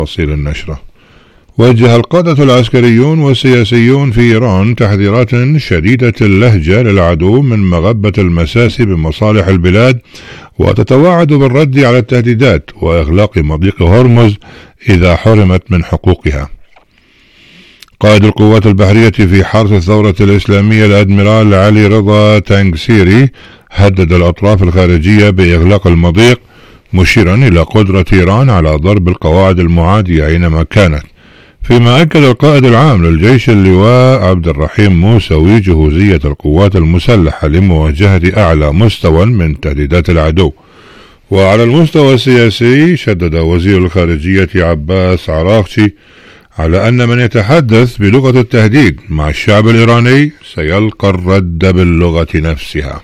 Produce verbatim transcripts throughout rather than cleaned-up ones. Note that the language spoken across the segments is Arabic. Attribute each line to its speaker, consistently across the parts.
Speaker 1: تفاصيل النشرة. وجه القادة العسكريون والسياسيون في إيران تحذيرات شديدة اللهجة للعدو من مغبة المساس بمصالح البلاد، وتتوعد بالرد على التهديدات وإغلاق مضيق هرمز إذا حرمت من حقوقها. قائد القوات البحرية في حرس الثورة الإسلامية الأدميرال علي رضا تانغسيري هدد الأطراف الخارجية بإغلاق المضيق، مشيرا إلى قدرة إيران على ضرب القواعد المعادية أينما كانت. فيما أكد القائد العام للجيش اللواء عبد الرحيم موسوي جهوزية القوات المسلحة لمواجهة أعلى مستوى من تهديدات العدو. وعلى المستوى السياسي شدد وزير الخارجية عباس عراقشي على أن من يتحدث بلغة التهديد مع الشعب الإيراني سيلقى الرد باللغة نفسها.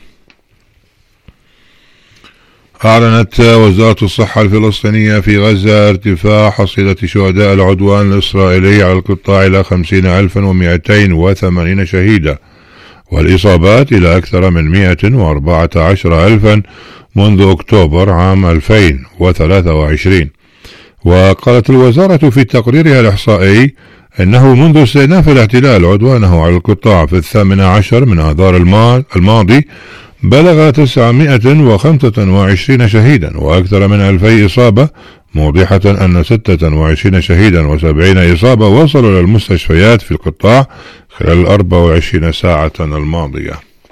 Speaker 1: أعلنت وزارة الصحة الفلسطينية في غزة ارتفاع حصيلة شهداء العدوان الإسرائيلي على القطاع إلى خمسين ألفا ومئتين وثمانين شهيدا، والإصابات إلى أكثر من مئة وأربعة عشر ألفا منذ أكتوبر عام ألفين وثلاثة وعشرين. وقالت الوزارة في تقريرها الإحصائي أنه منذ استئناف الاحتلال عدوانه على القطاع في الثامن عشر من آذار الماضي بلغ تسعمئة وخمسة وعشرين شهيدا وأكثر من ألفي إصابة، موضحة أن ستة وعشرين شهيدا وسبعين إصابة وصلوا إلى المستشفيات في القطاع خلال الأربع وعشرين ساعة الماضية.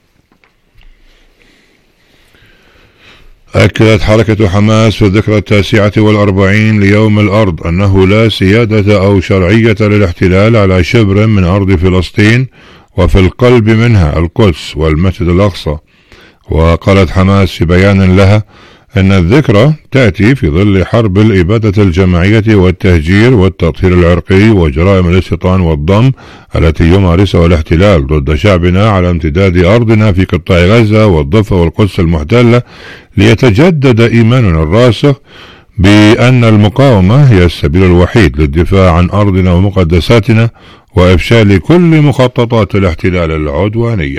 Speaker 1: أكدت حركة حماس في الذكرى التاسعة والأربعين ليوم الأرض أنه لا سيادة أو شرعية للاحتلال على شبر من أرض فلسطين، وفي القلب منها القدس والمسجد الأقصى. وقالت حماس في بيان لها أن الذكرى تأتي في ظل حرب الإبادة الجماعية والتهجير والتطهير العرقي وجرائم الاستيطان والضم التي يمارسها الاحتلال ضد شعبنا على امتداد أرضنا في قطاع غزة والضفة والقدس المحتلة، ليتجدد إيماننا الراسخ بأن المقاومة هي السبيل الوحيد للدفاع عن أرضنا ومقدساتنا وإفشال كل مخططات الاحتلال العدوانية.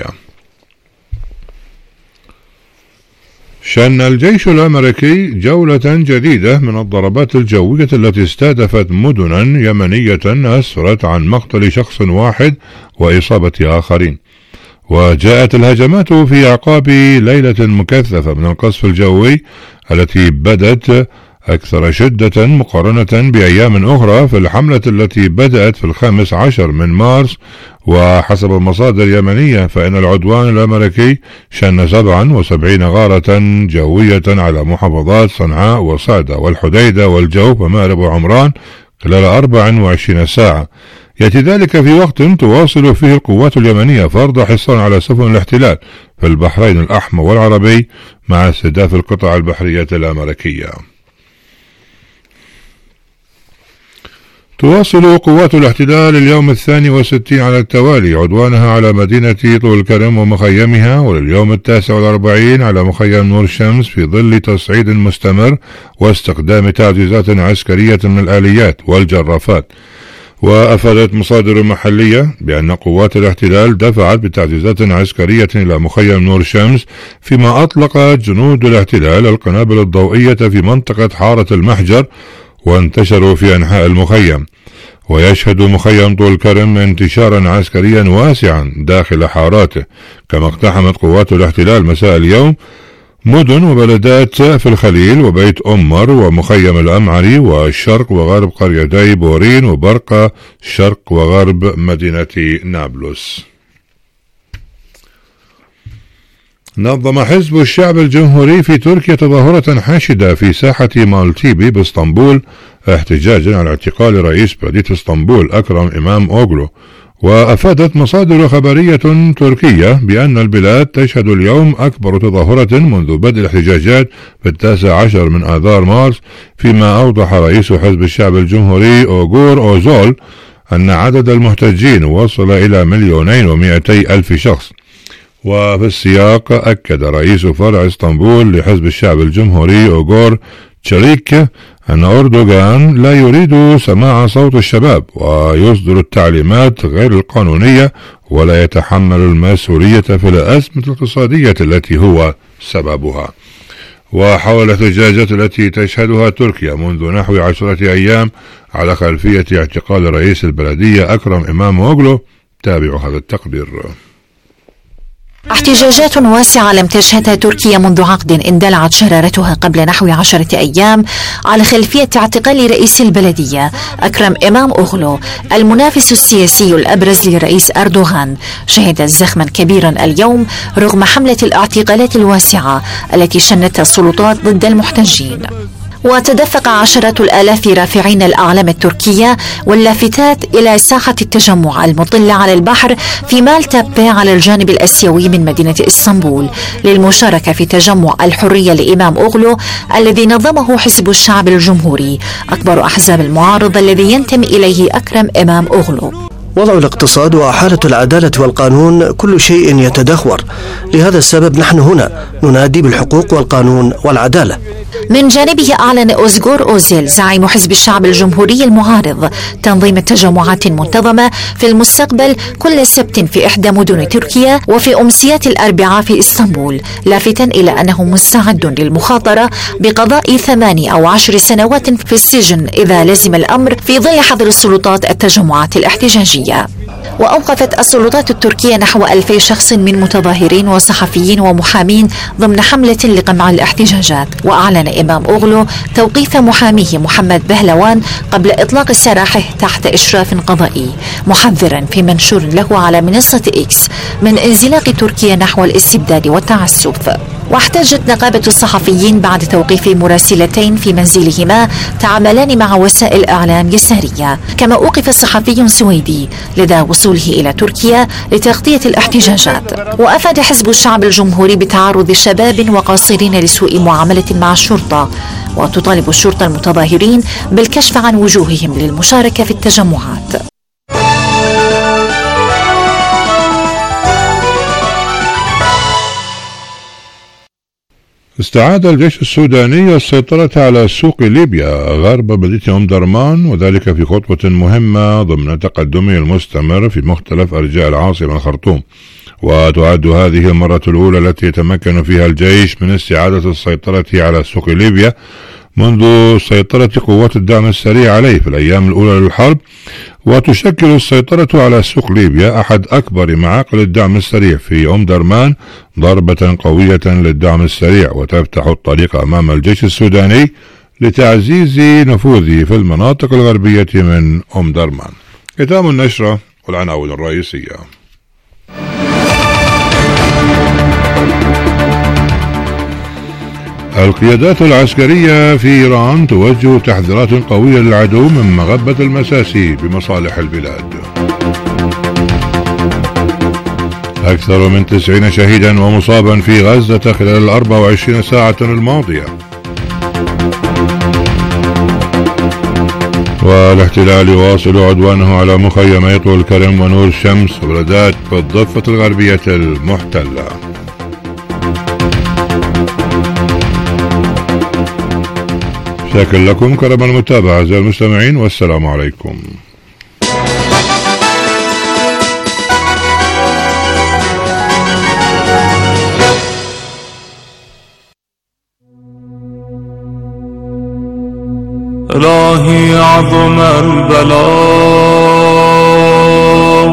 Speaker 1: شن الجيش الأمريكي جولة جديدة من الضربات الجوية التي استهدفت مدنا يمنية أسفرت عن مقتل شخص واحد وإصابة آخرين. وجاءت الهجمات في أعقاب ليلة مكثفة من القصف الجوي التي بدت أكثر شدة مقارنة بأيام أخرى في الحملة التي بدأت في الخامس عشر من مارس. وحسب مصادر يمنية فإن العدوان الأمريكي شن سبعا وسبعين غارة جوية على محافظات صنعاء وصعدة والحديدة والجوف ومأرب وعمران خلال أربع وعشرين ساعة. يأتي ذلك في وقت تواصل فيه القوات اليمنية فرض حصار على سفن الاحتلال في البحرين الأحمر والعربي مع استهداف القطع البحرية الأمريكية. تواصل قوات الاحتلال اليوم الثاني والستين على التوالي عدوانها على مدينة طول كرم ومخيمها، ولليوم التاسع والأربعين على مخيم نور الشمس في ظل تصعيد مستمر واستخدام تعزيزات عسكرية من الآليات والجرافات. وأفادت مصادر محلية بأن قوات الاحتلال دفعت بتعزيزات عسكرية إلى مخيم نور الشمس، فيما أطلقت جنود الاحتلال القنابل الضوئية في منطقة حارة المحجر وانتشروا في أنحاء المخيم. ويشهد مخيم طول كرم انتشارا عسكريا واسعا داخل حاراته. كما اقتحمت قوات الاحتلال مساء اليوم مدن وبلدات في الخليل وبيت أمر ومخيم الأمعري والشرق وغرب قريتي بورين وبرقة شرق وغرب مدينة نابلس. نظم حزب الشعب الجمهوري في تركيا تظاهرة حاشدة في ساحة مالتيبي باسطنبول احتجاجا على اعتقال رئيس بلدية اسطنبول أكرم إمام أوغلو. وأفادت مصادر خبرية تركية بأن البلاد تشهد اليوم أكبر تظاهرة منذ بدء الاحتجاجات في التاسع عشر من آذار مارس، فيما أوضح رئيس حزب الشعب الجمهوري أوغور أوزول أن عدد المحتجين وصل إلى مليونين ومئتي ألف شخص. وفي السياق أكد رئيس فرع اسطنبول لحزب الشعب الجمهوري أوغور تشاريك أن أردوغان لا يريد سماع صوت الشباب ويصدر التعليمات غير القانونية ولا يتحمل المسؤولية في الأزمة الاقتصادية التي هو سببها. وحول الاحتجاجات التي تشهدها تركيا منذ نحو عشرة أيام على خلفية اعتقال رئيس البلدية أكرم إماموغلو. تابعوا هذا التقرير.
Speaker 2: احتجاجات واسعة لم تشهدها تركيا منذ عقد اندلعت شرارتها قبل نحو عشرة أيام على خلفية اعتقال رئيس البلدية أكرم إماموغلو المنافس السياسي الأبرز لرئيس أردوغان، شهد زخما كبيرا اليوم رغم حملة الاعتقالات الواسعة التي شنتها السلطات ضد المحتجين. وتدفق عشرات الآلاف رافعين الأعلام التركية واللافتات إلى ساحة التجمع المطلة على البحر في مالتابي على الجانب الآسيوي من مدينة إسطنبول للمشاركة في تجمع الحرية لإماموغلو الذي نظمه حزب الشعب الجمهوري أكبر أحزاب المعارضة الذي ينتمي إليه أكرم إماموغلو.
Speaker 3: وضع الاقتصاد وحالة العدالة والقانون كل شيء يتدهور، لهذا السبب نحن هنا ننادي بالحقوق والقانون والعدالة.
Speaker 2: من جانبه أعلن أوزغور أوزيل زعيم حزب الشعب الجمهوري المعارض تنظيم تجمعات منتظمة في المستقبل كل سبت في إحدى مدن تركيا وفي أمسيات الأربعاء في إسطنبول، لافتا إلى أنه مستعد للمخاطرة بقضاء ثماني أو عشر سنوات في السجن إذا لزم الأمر في ظل حظر السلطات التجمعات الاحتجاجية. وأوقفت السلطات التركية نحو ألفي شخص من متظاهرين وصحفيين ومحامين ضمن حملة لقمع الاحتجاجات. وأعلن إماموغلو توقيف محاميه محمد بهلوان قبل إطلاق سراحه تحت إشراف قضائي، محذرا في منشور له على منصة إكس من انزلاق تركيا نحو الاستبداد والتعسف. واحتجت نقابة الصحفيين بعد توقيف مراسلتين في منزلهما تعملان مع وسائل إعلام يسارية. كما أوقف صحفي سويدي لدى وصوله إلى تركيا لتغطية الاحتجاجات. وأفاد حزب الشعب الجمهوري بتعرض شباب وقاصرين لسوء معاملة مع الشرطة، وتطالب الشرطة المتظاهرين بالكشف عن وجوههم للمشاركة في التجمعات.
Speaker 1: استعاد الجيش السوداني السيطرة على سوق ليبيا غرب مدينة أم درمان، وذلك في خطوة مهمة ضمن تقدمه المستمر في مختلف أرجاء العاصمة الخرطوم. وتعد هذه المرة الأولى التي يتمكن فيها الجيش من استعادة السيطرة على سوق ليبيا منذ سيطرة قوات الدعم السريع عليه في الأيام الأولى للحرب. وتشكل السيطرة على سوق ليبيا أحد أكبر معاقل الدعم السريع في أم درمان ضربة قوية للدعم السريع، وتفتح الطريق أمام الجيش السوداني لتعزيز نفوذه في المناطق الغربية من أم درمان. ختام النشرة والعناوين الرئيسية. القيادات العسكرية في إيران توجه تحذيرات قوية للعدو من مغبة المساسي بمصالح البلاد. أكثر من تسعين شهيدا ومصابا في غزة خلال الأربع وعشرين ساعة الماضية. والاحتلال يواصل عدوانه على مخيمي طول كرم ونور الشمس وبلدات بالضفة الغربية المحتلة. شاكر لكم كرم المتابعة أعزائي المستمعين، والسلام عليكم.
Speaker 4: إلهي عظم البلاء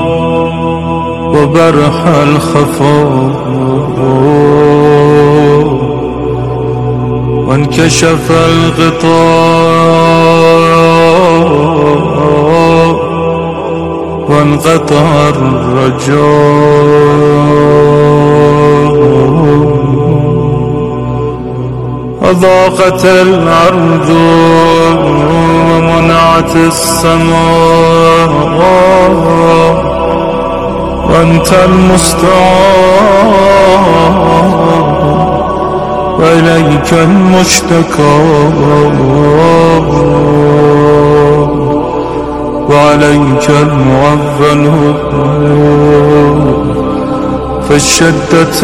Speaker 4: وبرح الخفاء وانكشف الغطاء وانقطع الرجاء وضاقت الأرض ومنعت السماء وأنت المستعان وإليك المشتكى وعليك المعول في الشدة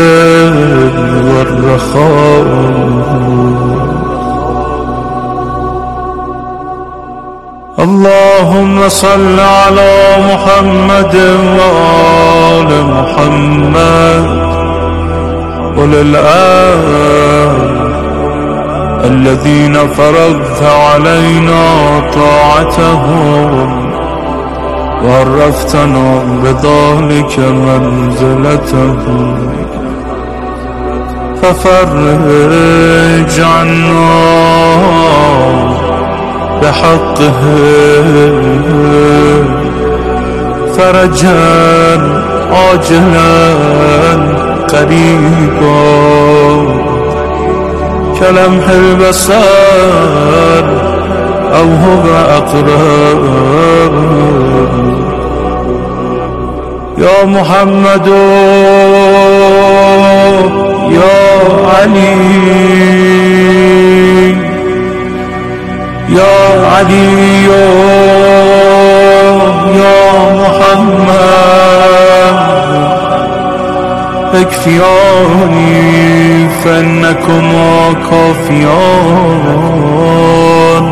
Speaker 4: والرخاء. اللهم صل على محمد وآل محمد وللآل الذين فرضت علينا طاعتهم وعرفتنا بذلك منزلتهم، ففرج عنا بحقهم فرجا عاجلا قريبا كلمح البصر أو هو أقرب. يا محمد يا علي يا علي يا محمد اكفياني فإنكما كافيان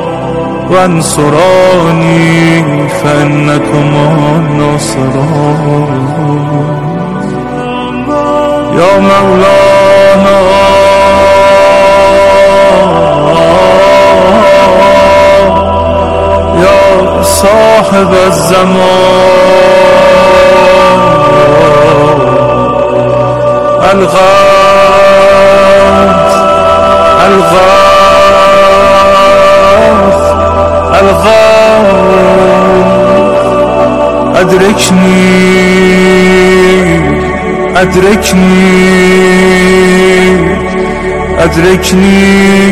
Speaker 4: وانصراني فإنكما ناصران. يا مولانا يا صاحب الزمان الغاث الغاث الغاث أدركني أدركني أدركني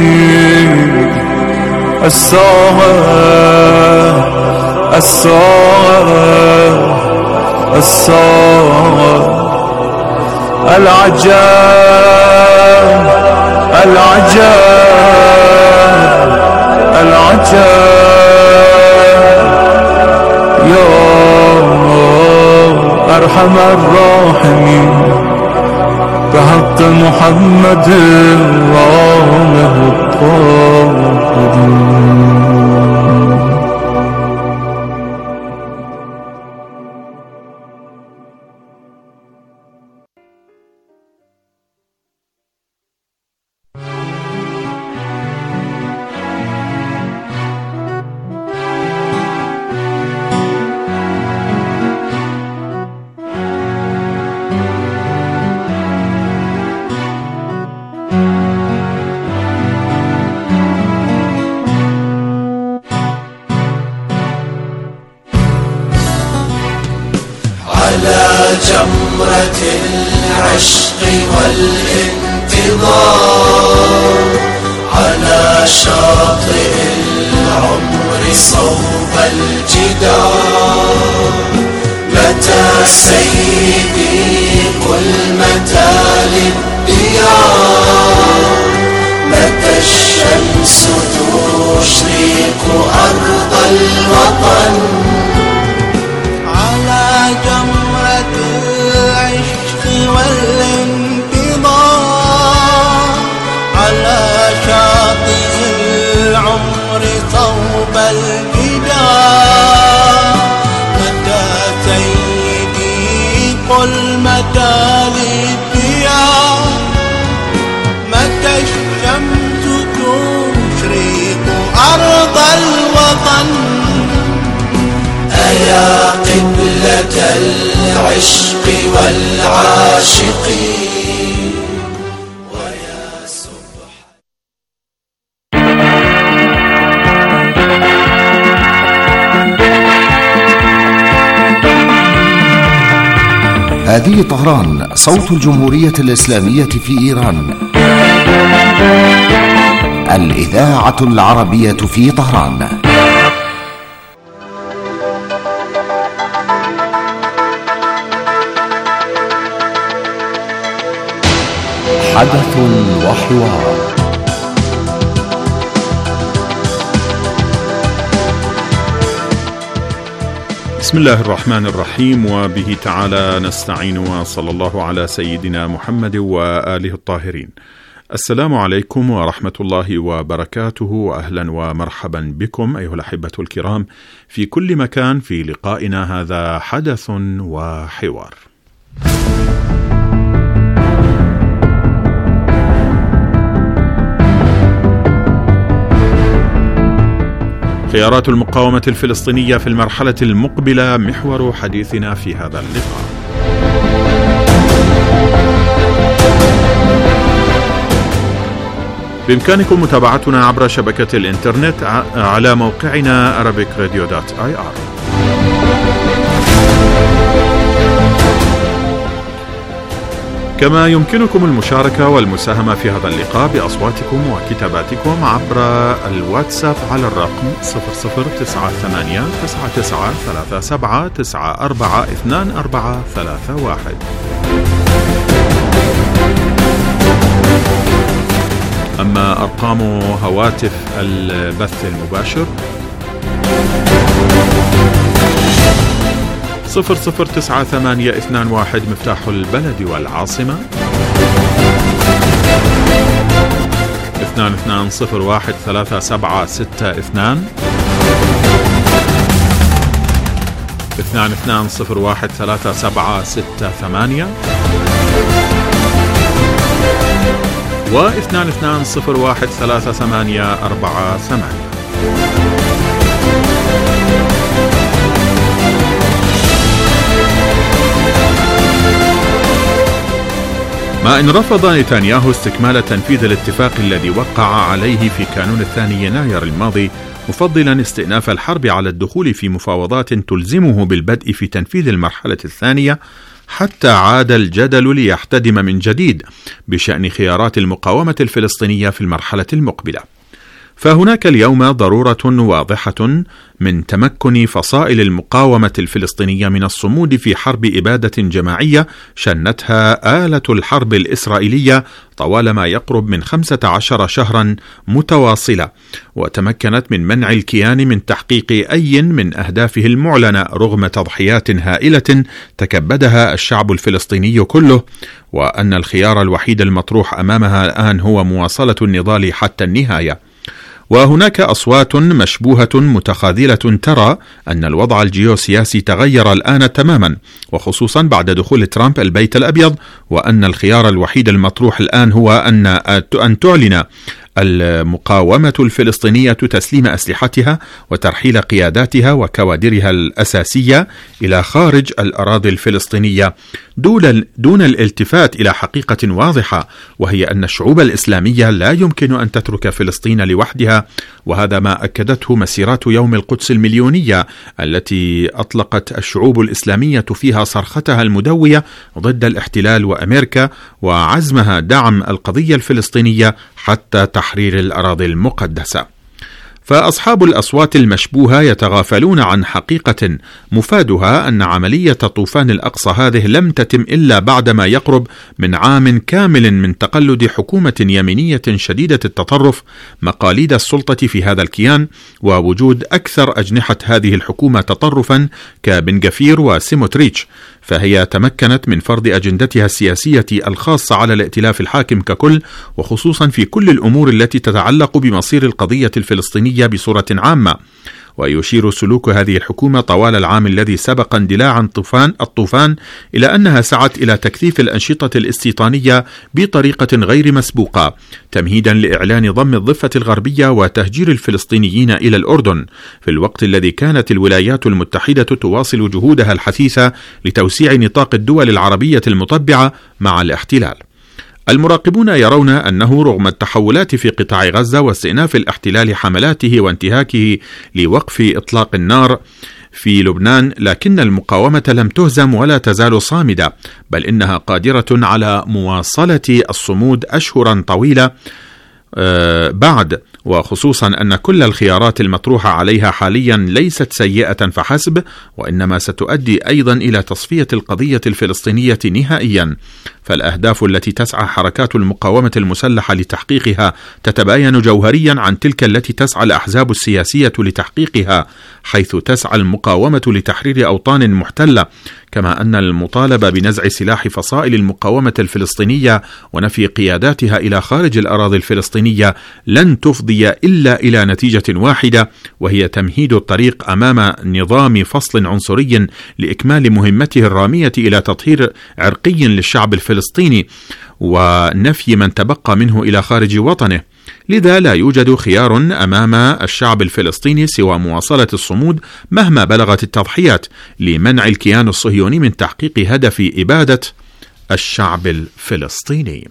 Speaker 4: الساعة الساعة الساعة العجاب العجاب العجاب. يا أرحم الراحمين بحق محمد وآله الطاهرين.
Speaker 5: جمرة العشق والانتظار على شاطئ العمر صوب الجدار. متى سيدي قل متى للديار، متى الشمس تشرق أرض الوطن.
Speaker 6: على جمرة العشق والانتظار على شاطئ العمر صوب الجدار. متى سيدي قل متى للديار، متى الشمس تشرق أرض الوطن.
Speaker 5: أيا قبلة العشق والعاشقين ويا سبحان.
Speaker 7: هذه طهران، صوت الجمهورية الإسلامية في إيران، الإذاعة العربية في طهران. حدث وحوار.
Speaker 8: بسم الله الرحمن الرحيم، وبه تعالى نستعين، وصلى الله على سيدنا محمد وآله الطاهرين. السلام عليكم ورحمة الله وبركاته، وأهلا ومرحبا بكم أيها الأحبة الكرام في كل مكان في لقائنا هذا حدث وحوار. خيارات المقاومة الفلسطينية في المرحلة المقبلة محور حديثنا في هذا اللقاء. بإمكانكم متابعتنا عبر شبكة الإنترنت على موقعنا arabic radio dot i r. كما يمكنكم المشاركة والمساهمة في هذا اللقاء بأصواتكم وكتاباتكم عبر الواتساب على الرقم صفر صفر تسعة ثمانية تسعة تسعة ثلاثة سبعة تسعة أربعة اثنان أربعة ثلاثة واحد. أما أرقام هواتف البث المباشر صفر صفر تسعة ثمانية اثنان واحد مفتاح البلد والعاصمة، اثنان اثنان صفر واحد ثلاثة سبعة ستة اثنان، اثنان اثنان صفر واحد ثلاثة سبعة ستة ثمانية، واثنان اثنان صفر واحد ثلاثة ثمانية أربعة ثمانية. ما إن رفض نتنياهو استكمال تنفيذ الاتفاق الذي وقع عليه في كانون الثاني يناير الماضي، مفضلا استئناف الحرب على الدخول في مفاوضات تلزمه بالبدء في تنفيذ المرحلة الثانية، حتى عاد الجدل ليحتدم من جديد بشأن خيارات المقاومة الفلسطينية في المرحلة المقبلة. فهناك اليوم ضرورة واضحة من تمكن فصائل المقاومة الفلسطينية من الصمود في حرب إبادة جماعية شنتها آلة الحرب الإسرائيلية طوال ما يقرب من خمسة عشر شهرا متواصلة، وتمكنت من منع الكيان من تحقيق أي من أهدافه المعلنة رغم تضحيات هائلة تكبدها الشعب الفلسطيني كله، وأن الخيار الوحيد المطروح أمامها الآن هو مواصلة النضال حتى النهاية. وهناك أصوات مشبوهة متخاذلة ترى أن الوضع الجيوسياسي تغير الآن تماما، وخصوصا بعد دخول ترامب البيت الأبيض، وأن الخيار الوحيد المطروح الآن هو أن أن تعلن المقاومة الفلسطينية تسليم أسلحتها وترحيل قياداتها وكوادرها الأساسية إلى خارج الأراضي الفلسطينية، دون دون الالتفات إلى حقيقة واضحة، وهي أن الشعوب الإسلامية لا يمكن أن تترك فلسطين لوحدها. وهذا ما أكدته مسيرات يوم القدس المليونية التي أطلقت الشعوب الإسلامية فيها صرختها المدوية ضد الاحتلال وأمريكا، وعزمها دعم القضية الفلسطينية حتى تحرير الأراضي المقدسة. فأصحاب الأصوات المشبوهة يتغافلون عن حقيقة مفادها أن عملية طوفان الأقصى هذه لم تتم إلا بعد ما يقرب من عام كامل من تقلد حكومة يمينية شديدة التطرف مقاليد السلطة في هذا الكيان، ووجود أكثر أجنحة هذه الحكومة تطرفا كبن غفير وسيموتريتش، فهي تمكنت من فرض أجندتها السياسية الخاصة على الائتلاف الحاكم ككل، وخصوصا في كل الأمور التي تتعلق بمصير القضية الفلسطينية بصورة عامة. ويشير سلوك هذه الحكومة طوال العام الذي سبق اندلاع الطوفان الطوفان إلى أنها سعت إلى تكثيف الأنشطة الاستيطانية بطريقة غير مسبوقة، تمهيدا لإعلان ضم الضفة الغربية وتهجير الفلسطينيين إلى الأردن، في الوقت الذي كانت الولايات المتحدة تواصل جهودها الحثيثة لتوسيع نطاق الدول العربية المطبعة مع الاحتلال. المراقبون يرون أنه رغم التحولات في قطاع غزة واستئناف الاحتلال حملاته وانتهاكه لوقف إطلاق النار في لبنان، لكن المقاومة لم تهزم ولا تزال صامدة، بل إنها قادرة على مواصلة الصمود أشهرا طويلة بعد، وخصوصا أن كل الخيارات المطروحة عليها حاليا ليست سيئة فحسب، وإنما ستؤدي أيضا إلى تصفية القضية الفلسطينية نهائيا. فالأهداف التي تسعى حركات المقاومة المسلحة لتحقيقها تتباين جوهريا عن تلك التي تسعى الأحزاب السياسية لتحقيقها، حيث تسعى المقاومة لتحرير أوطان محتلة، كما أن المطالبة بنزع سلاح فصائل المقاومة الفلسطينية ونفي قياداتها إلى خارج الأراضي الفلسطينية لن تفضي إلا إلى نتيجة واحدة، وهي تمهيد الطريق أمام نظام فصل عنصري لإكمال مهمته الرامية إلى تطهير عرقي للشعب الفلسطيني ونفي من تبقى منه إلى خارج وطنه. لذا لا يوجد خيار أمام الشعب الفلسطيني سوى مواصلة الصمود مهما بلغت التضحيات لمنع الكيان الصهيوني من تحقيق هدف إبادة الشعب الفلسطيني.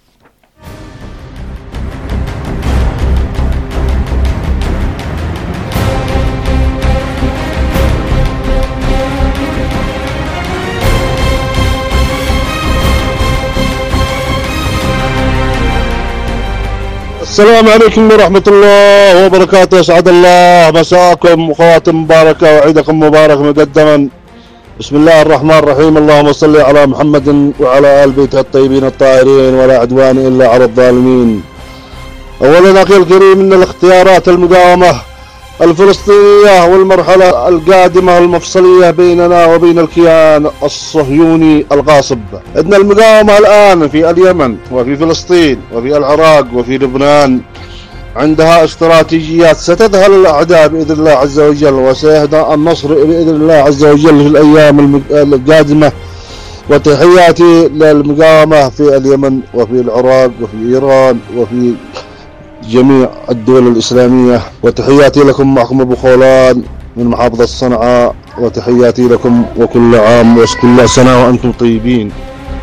Speaker 9: السلام عليكم ورحمة الله وبركاته. أسعد الله مساءكم وخواتم مباركة وعيدكم مبارك مقدما. بسم الله الرحمن الرحيم. اللهم صل على محمد وعلى آل بيته الطيبين الطاهرين ولا عدوان إلا على الظالمين. أولا أخي الكريم، من الاختيارات المداومة الفلسطينية والمرحلة القادمة المفصلية بيننا وبين الكيان الصهيوني الغاصب. إن المقاومة الآن في اليمن وفي فلسطين وفي العراق وفي لبنان عندها استراتيجيات ستذهل الأعداء بإذن الله عز وجل، وسيهدأ النصر بإذن الله عز وجل في الأيام القادمة. وتحياتي للمقاومة في اليمن وفي العراق وفي إيران وفي جميع الدول الإسلامية. وتحياتي لكم، معكم أبو خولان من محافظة صنعاء، وتحياتي لكم وكل عام وكل سنة وأنتم طيبين.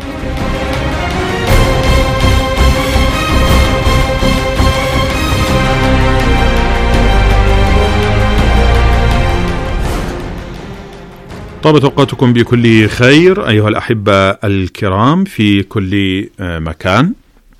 Speaker 8: طابت أوقاتكم بكل خير أيها الأحبة الكرام في كل مكان.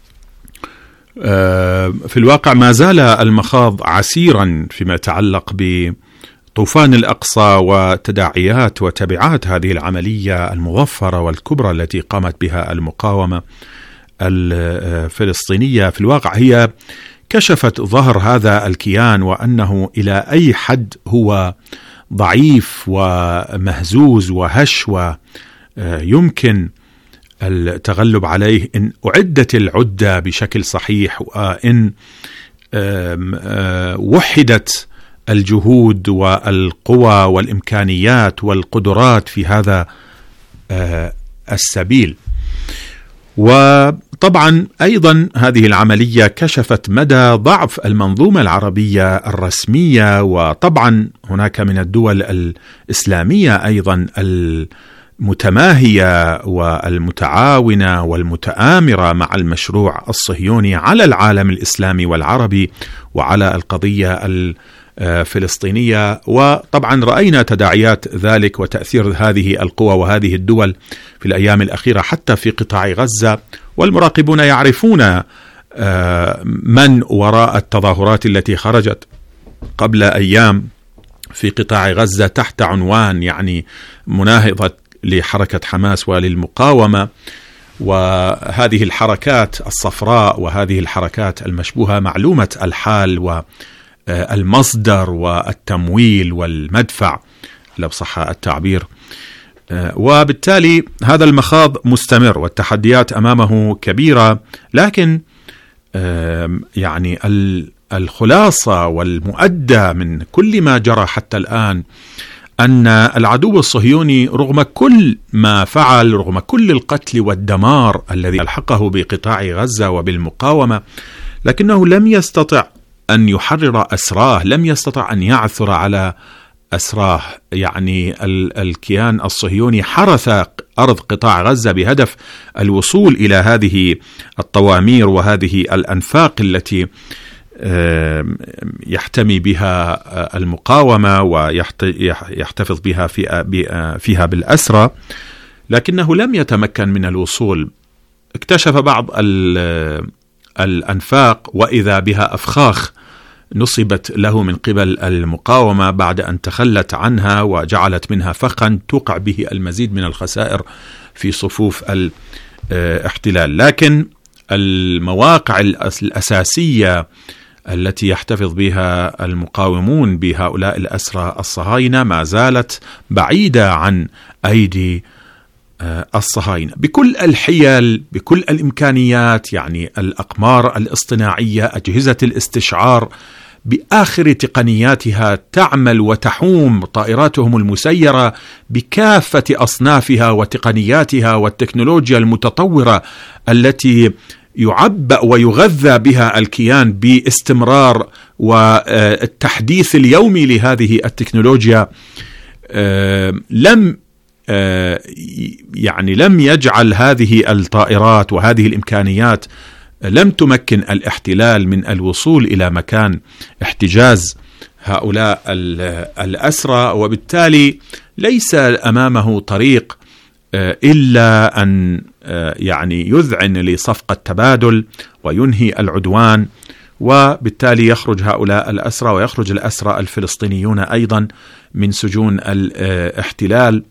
Speaker 8: في الواقع ما زال المخاض عسيرا فيما يتعلق بطوفان الأقصى وتداعيات وتبعات هذه العملية المظفرة والكبرى التي قامت بها المقاومة الفلسطينية. في الواقع هي كشفت ظهر هذا الكيان وأنه إلى أي حد هو ضعيف ومهزوز وهش ويمكن التغلب عليه إن أعدت العدة بشكل صحيح، وإن وحدت الجهود والقوى والإمكانيات والقدرات في هذا السبيل. وطبعا أيضا هذه العملية كشفت مدى ضعف المنظومة العربية الرسمية، وطبعا هناك من الدول الإسلامية أيضا المتماهية والمتعاونة والمتآمرة مع المشروع الصهيوني على العالم الإسلامي والعربي وعلى القضية الفلسطينية. وطبعا رأينا تداعيات ذلك وتأثير هذه القوى وهذه الدول في الأيام الأخيرة حتى في قطاع غزة، والمراقبون يعرفون من وراء التظاهرات التي خرجت قبل أيام في قطاع غزة تحت عنوان يعني مناهضة لحركة حماس وللمقاومة. وهذه الحركات الصفراء وهذه الحركات المشبوهة معلومة الحال والمصدر والتمويل والمدفع لو صح التعبير. وبالتالي هذا المخاض مستمر والتحديات أمامه كبيرة، لكن يعني الخلاصة والمؤدى من كل ما جرى حتى الآن أن العدو الصهيوني رغم كل ما فعل، رغم كل القتل والدمار الذي ألحقه بقطاع غزة وبالمقاومة، لكنه لم يستطع أن يحرر أسراه، لم يستطع أن يعثر على أسراه. يعني الكيان الصهيوني حرث أرض قطاع غزة بهدف الوصول إلى هذه الطوامير وهذه الأنفاق التي يحتمي بها المقاومة ويحتفظ بها فيها بالأسرى، لكنه لم يتمكن من الوصول. اكتشف بعض الأنفاق وإذا بها أفخاخ نصبت له من قبل المقاومة بعد أن تخلت عنها وجعلت منها فخا توقع به المزيد من الخسائر في صفوف الاحتلال. لكن المواقع الأساسية التي يحتفظ بها المقاومون بهؤلاء الأسرى الصهاينة ما زالت بعيدة عن أيدي الصهاينة بكل الحيل، بكل الإمكانيات، يعني الأقمار الاصطناعية، أجهزة الاستشعار بآخر تقنياتها تعمل وتحوم، طائراتهم المسيرة بكافة أصنافها وتقنياتها والتكنولوجيا المتطورة التي يعبأ ويغذى بها الكيان باستمرار والتحديث اليومي لهذه التكنولوجيا لم يعني لم يجعل هذه الطائرات وهذه الإمكانيات لم تمكن الاحتلال من الوصول إلى مكان احتجاز هؤلاء الأسرى، وبالتالي ليس أمامه طريق إلا أن يعني يذعن لصفقة تبادل وينهي العدوان، وبالتالي يخرج هؤلاء الأسرى ويخرج الأسرى الفلسطينيون أيضا من سجون الاحتلال،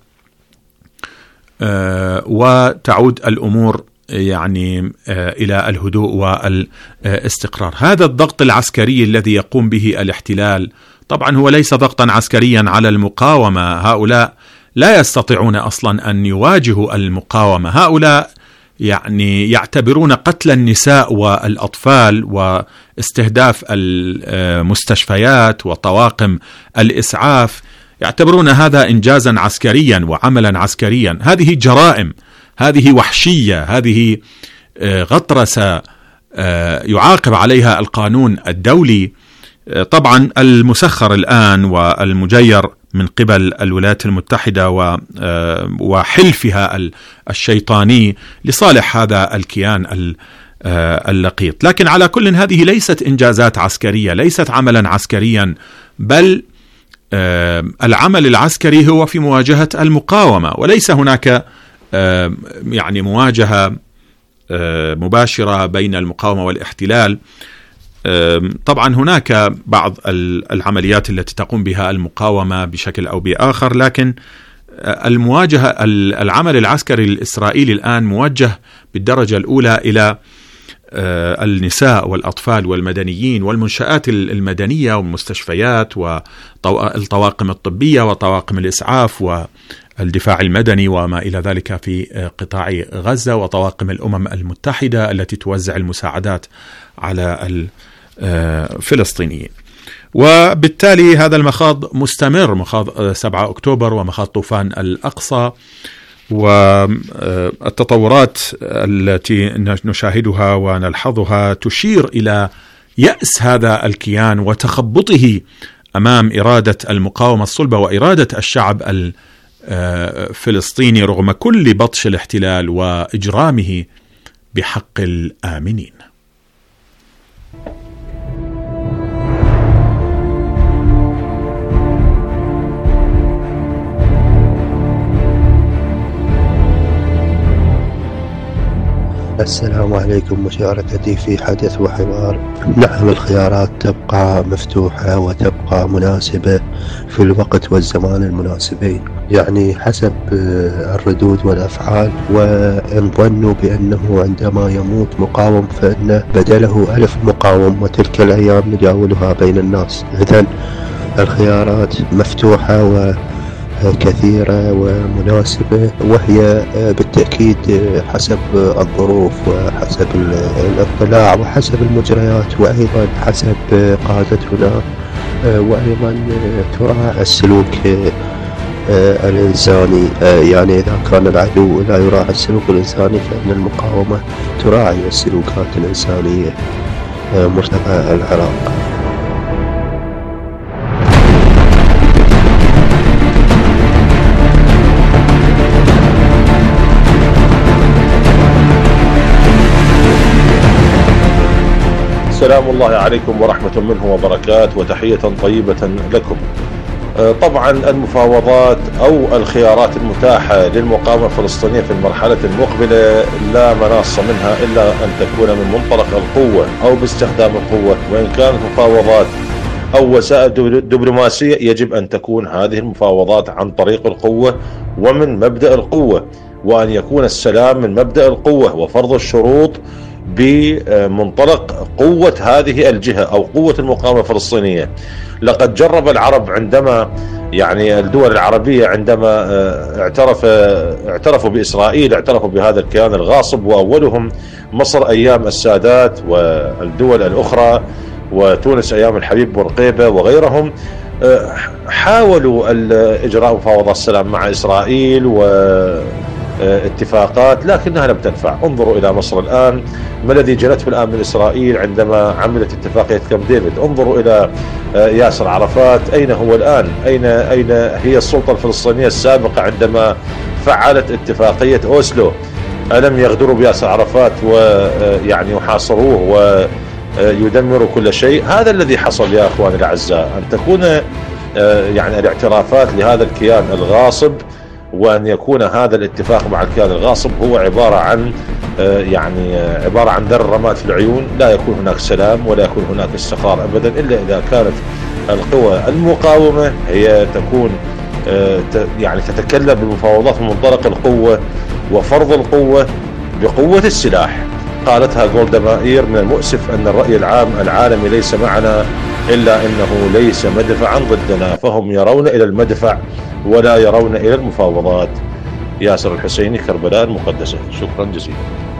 Speaker 8: وتعود الأمور يعني إلى الهدوء والاستقرار. هذا الضغط العسكري الذي يقوم به الاحتلال طبعا هو ليس ضغطا عسكريا على المقاومة، هؤلاء لا يستطيعون أصلا أن يواجهوا المقاومة، هؤلاء يعني يعتبرون قتل النساء والأطفال واستهداف المستشفيات وطواقم الإسعاف يعتبرون هذا إنجازا عسكريا وعملا عسكريا. هذه جرائم، هذه وحشية، هذه غطرسة يعاقب عليها القانون الدولي. طبعا المسخر الآن والمجير من قبل الولايات المتحدة وحلفها الشيطاني لصالح هذا الكيان اللقيط. لكن على كل هذه ليست إنجازات عسكرية، ليست عملا عسكريا، بل العمل العسكري هو في مواجهة المقاومة، وليس هناك يعني مواجهة مباشرة بين المقاومة والاحتلال. طبعا هناك بعض العمليات التي تقوم بها المقاومة بشكل أو بآخر، لكن المواجهة العمل العسكري الإسرائيلي الآن موجه بالدرجة الأولى إلى النساء والأطفال والمدنيين والمنشآت المدنية والمستشفيات والطواقم الطبية وطواقم الإسعاف والدفاع المدني وما إلى ذلك في قطاع غزة وطواقم الأمم المتحدة التي توزع المساعدات على الفلسطينيين. وبالتالي هذا المخاض مستمر، مخاض سبعة أكتوبر ومخاض طوفان الأقصى، والتطورات التي نشاهدها ونلحظها تشير إلى يأس هذا الكيان وتخبطه أمام إرادة المقاومة الصلبة وإرادة الشعب الفلسطيني رغم كل بطش الاحتلال وإجرامه بحق الآمنين.
Speaker 10: السلام عليكم. مشاركتي في حدث وحوار. نعم، الخيارات تبقى مفتوحة وتبقى مناسبة في الوقت والزمان المناسبين، يعني حسب الردود والأفعال. وإن ظنوا بأنه عندما يموت مقاوم فإن بدله ألف مقاوم، وتلك الأيام نداولها بين الناس. إذن الخيارات مفتوحة و كثيرة ومناسبة، وهي بالتأكيد حسب الظروف وحسب الاطلاع وحسب المجريات، وأيضا حسب قادتنا، وأيضا تراعى السلوك الإنساني. يعني إذا كان العدو لا يراعي السلوك الإنساني فإن المقاومة تراعي السلوكات الإنسانية مرتفع العراق.
Speaker 9: السلام الله عليكم ورحمة منه وبركاته، وتحية طيبة لكم. طبعا المفاوضات أو الخيارات المتاحة للمقاومة الفلسطينية في المرحلة المقبلة لا مناص منها إلا أن تكون من منطلق القوة أو باستخدام القوة، وإن كانت مفاوضات أو وسائل دبلوماسية يجب أن تكون هذه المفاوضات عن طريق القوة ومن مبدأ القوة، وأن يكون السلام من مبدأ القوة وفرض الشروط بمنطلق قوة هذه الجهة أو قوة المقاومة الفلسطينية. لقد جرب العرب عندما يعني الدول العربية عندما اعترف اعترفوا بإسرائيل، اعترفوا بهذا الكيان الغاصب، وأولهم مصر أيام السادات والدول الأخرى وتونس أيام الحبيب بورقيبة وغيرهم، حاولوا إجراء مفاوضات السلام مع إسرائيل و
Speaker 11: اتفاقات لكنها لم تنفع. انظروا إلى مصر الآن، ما الذي جرته الآن من إسرائيل عندما عملت اتفاقية كامب ديفيد. انظروا إلى ياسر عرفات، أين هو الآن؟ أين أين هي السلطة الفلسطينية السابقة عندما فعلت اتفاقية أوسلو؟ ألم يغدروا بياسر عرفات ويعني يحاصروه ويدمروا كل شيء؟ هذا الذي حصل يا أخواني الأعزاء، أن تكون يعني الاعترافات لهذا الكيان الغاصب، وأن يكون هذا الاتفاق مع الكيان الغاصب هو عبارة عن يعني عبارة عن در رماد في العيون. لا يكون هناك سلام ولا يكون هناك استقرار أبدا إلا إذا كانت القوى المقاومة هي تكون يعني تتكلم بمفاوضات من منطلق القوة وفرض القوة بقوة السلاح. قالتها جولدا مائير: من المؤسف أن الرأي العام العالمي ليس معنا، إلا أنه ليس مدفعا ضدنا، فهم يرون إلى المدفع ولا يرون إلى المفاوضات. ياسر الحسيني، كربلاء المقدسة. شكرا جزيلا.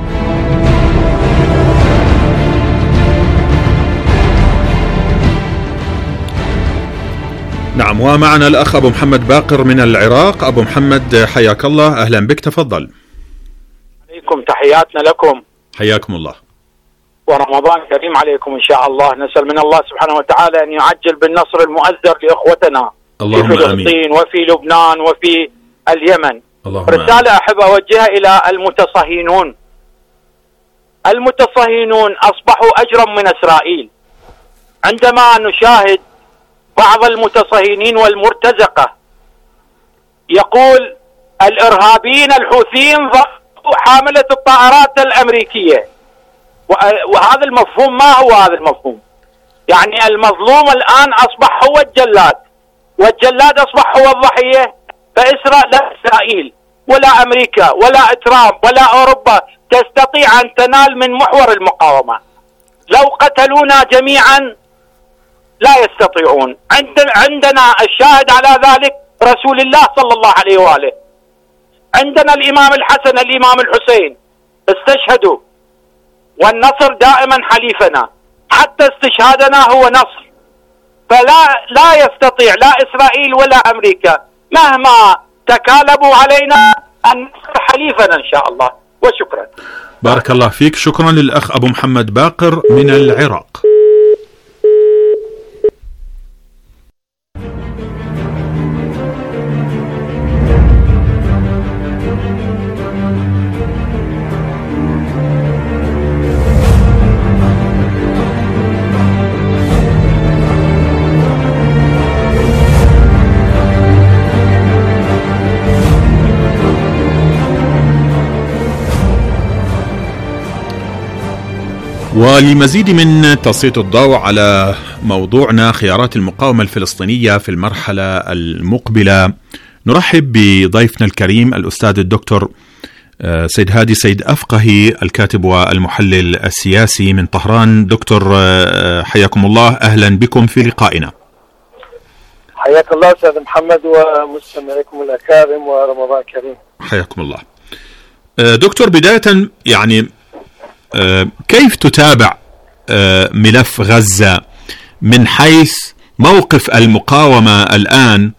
Speaker 8: نعم، ومعنا الأخ أبو محمد باقر من العراق. أبو محمد حياك الله، أهلا بك، تفضل.
Speaker 12: عليكم، تحياتنا لكم،
Speaker 8: حياكم الله،
Speaker 12: ورمضان كريم عليكم إن شاء الله. نسأل من الله سبحانه وتعالى أن يعجل بالنصر المؤزر لإخوتنا في فلسطين وفي لبنان وفي اليمن. رسالة أحب أوجهها إلى المتصهينون. المتصهينون أصبحوا أجرم من إسرائيل. عندما نشاهد بعض المتصهينين والمرتزقة يقول الإرهابيين الحوثيين ضربوا حاملة الطائرات الأمريكية، وهذا المفهوم ما هو هذا المفهوم؟ يعني المظلوم الآن أصبح هو الجلاد، والجلاد أصبح هو الضحية. فإسرائيل لا إسرائيل ولا أمريكا ولا ترامب ولا أوروبا تستطيع أن تنال من محور المقاومة. لو قتلونا جميعا لا يستطيعون. عندنا الشاهد على ذلك رسول الله صلى الله عليه وآله. عندنا الإمام الحسن الإمام الحسين استشهدوا، والنصر دائما حليفنا، حتى استشهادنا هو نصر. فلا لا يستطيع لا إسرائيل ولا أمريكا مهما تكالبوا علينا أن نصر حليفنا إن شاء الله. وشكرا.
Speaker 8: بارك الله فيك. شكرا للأخ أبو محمد باقر من العراق. ولمزيد من تسليط الضوء على موضوعنا خيارات المقاومة الفلسطينية في المرحلة المقبلة، نرحب بضيفنا الكريم الأستاذ الدكتور سيد هادي سيد أفقهي، الكاتب والمحلل السياسي من طهران. دكتور حياكم الله، أهلا بكم في لقائنا.
Speaker 13: حياك الله أستاذ محمد ومستمعيكم الأكارم، ورمضان كريم.
Speaker 8: حياكم الله. دكتور، بداية يعني كيف تتابع ملف غزة من حيث موقف المقاومة الآن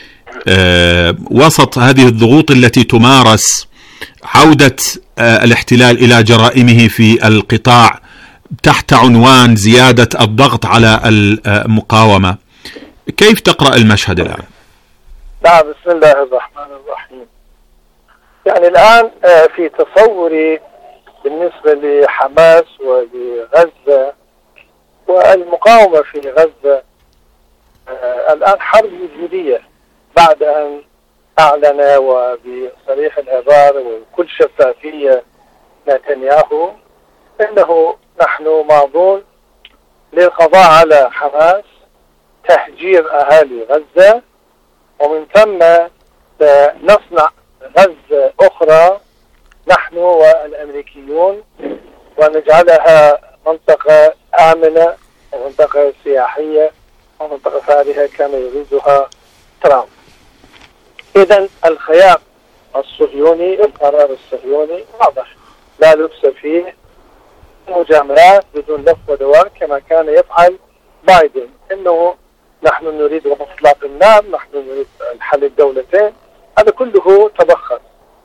Speaker 8: وسط هذه الضغوط التي تمارس، عودة الاحتلال إلى جرائمه في القطاع تحت عنوان زيادة الضغط على المقاومة؟ كيف تقرأ المشهد الآن؟
Speaker 13: نعم، بسم الله الرحمن الرحيم. يعني الآن في تصوري بالنسبة لحماس ولغزة والمقاومة في غزة آه الآن حرب وجودية بعد أن أعلن وبصريح العبارة وكل شفافية نتنياهو أنه نحن ماضون للقضاء على حماس، تهجير أهالي غزة، ومن ثم نصنع غزة أخرى نحن والأمريكيون ونجعلها منطقة آمنة ومنطقة سياحية ومنطقة فارهة كما يريدها ترامب. إذن الخيار الصهيوني، القرار الصهيوني واضح لا لبس فيه، مجاملات بدون لف ودوران كما كان يفعل بايدن، إنه نحن نريد إطلاق النار، نحن نريد الحل الدولتين، هذا كله تبخر.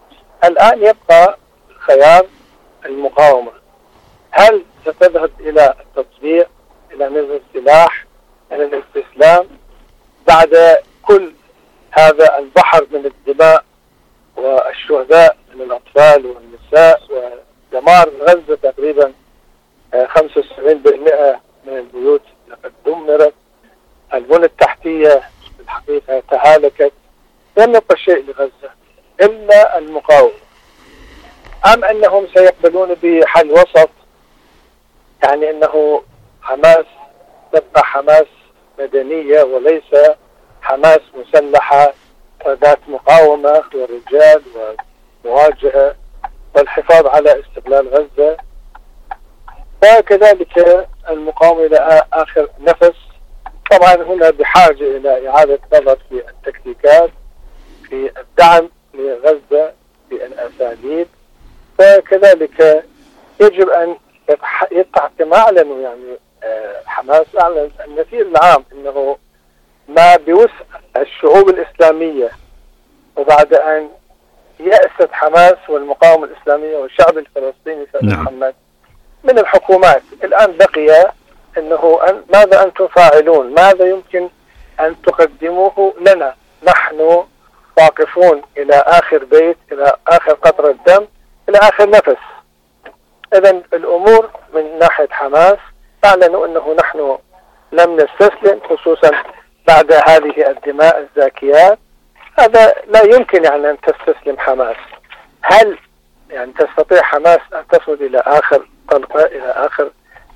Speaker 13: الآن يبقى خيار المقاومة. هل ستذهب إلى التطبيع، إلى نزع السلاح، إلى الاستسلام بعد كل هذا البحر من الدماء والشهداء من الأطفال والنساء ودمار غزة؟ تقريبا خمسة وسبعين بالمئة من البيوت لقد دمرت، البنى التحتية في الحقيقة تهالكت، لم يبقى شيء لغزة إلا المقاومة. أم أنهم سيقبلون بحل وسط، يعني أنه حماس تبقى حماس مدنية وليس حماس مسلحة ذات مقاومة ورجال ومواجهة والحفاظ على استقلال غزة، وكذلك المقاومة إلى آخر نفس. طبعا هنا بحاجة إلى إعادة نظر في التكتيكات، في الدعم لغزة، في الأساليب، وكذلك يجب أن يطلع كما أعلنوا، يعني حماس أعلن النفير العام أنه ما بوسع الشعوب الإسلامية، وبعد أن يأست حماس والمقاومة الإسلامية والشعب الفلسطيني محمد من الحكومات، الآن بقي أنه ماذا أنتم فاعلون، ماذا يمكن أن تقدموه لنا، نحن واقفون إلى آخر بيت، إلى آخر قطرة دم، إلى آخر نفس. إذن الأمور من ناحية حماس أعلنوا أنه نحن لم نستسلم، خصوصا بعد هذه الدماء الزاكيات. هذا لا يمكن يعني أن تستسلم حماس. هل يعني تستطيع حماس أن تصل إلى آخر طلقة، إلى آخر